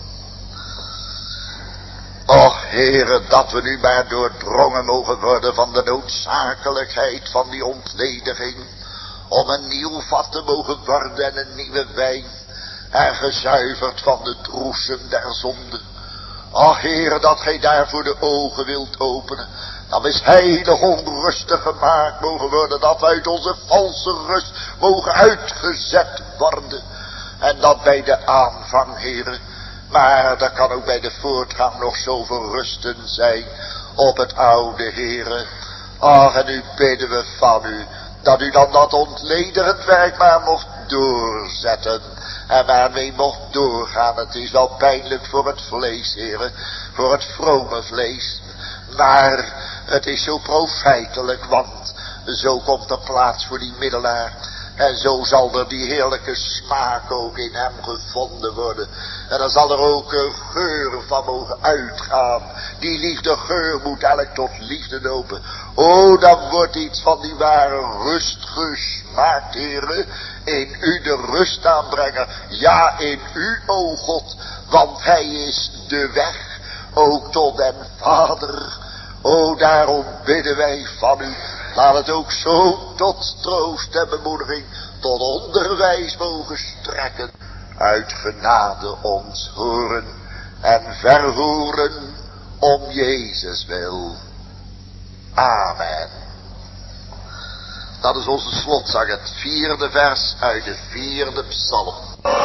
Och, Heere, dat we nu maar doordrongen mogen worden van de noodzakelijkheid van die ontlediging, om een nieuw vat te mogen worden en een nieuwe wijn, en gezuiverd van de droesem der zonde. Ach, Heere, dat gij daarvoor de ogen wilt openen, Dan is heilig onrustig gemaakt mogen worden, dat we uit onze valse rust mogen uitgezet worden. En dat bij de aanvang, heren. Maar er kan ook bij de voortgang nog zoveel rusten zijn op het oude, heren. Ach, en nu bidden we van u, dat u dan dat ontlederend werk maar mocht doorzetten. En waarmee mocht doorgaan. Het is wel pijnlijk voor het vlees, heren. Voor het vrome vlees. Maar het is zo profijtelijk, want zo komt er plaats voor die middelaar. En zo zal er die heerlijke smaak ook in hem gevonden worden. En dan zal er ook een geur van mogen uitgaan. Die liefdegeur moet eigenlijk tot liefde lopen. O, dan wordt iets van die ware rust gesmaakt, heren. In u de rust aanbrengen. Ja, in u, o God. Want hij is de weg. Ook tot den Vader. O, daarom bidden wij van u. Laat het ook zo tot troost en bemoediging, tot onderwijs mogen strekken. Uit genade ons horen en verhoren om Jezus wil. Amen. Dat is onze slotzang, het vierde vers uit de vierde psalm.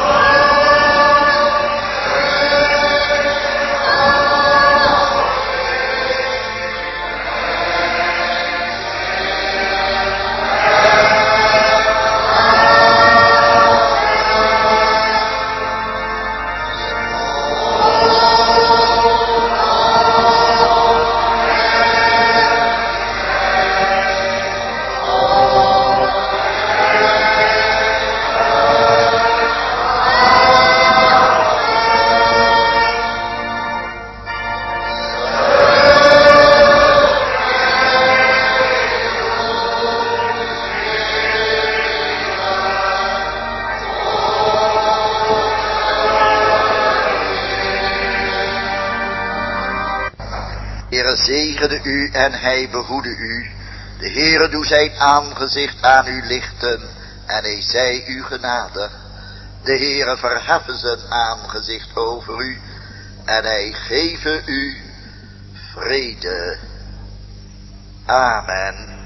Heere zegene u en hij behoede u. De Heere doe zijn aangezicht aan u lichten en hij zij u genadig. De Heere verheffen zijn aangezicht over u en hij geven u vrede. Amen.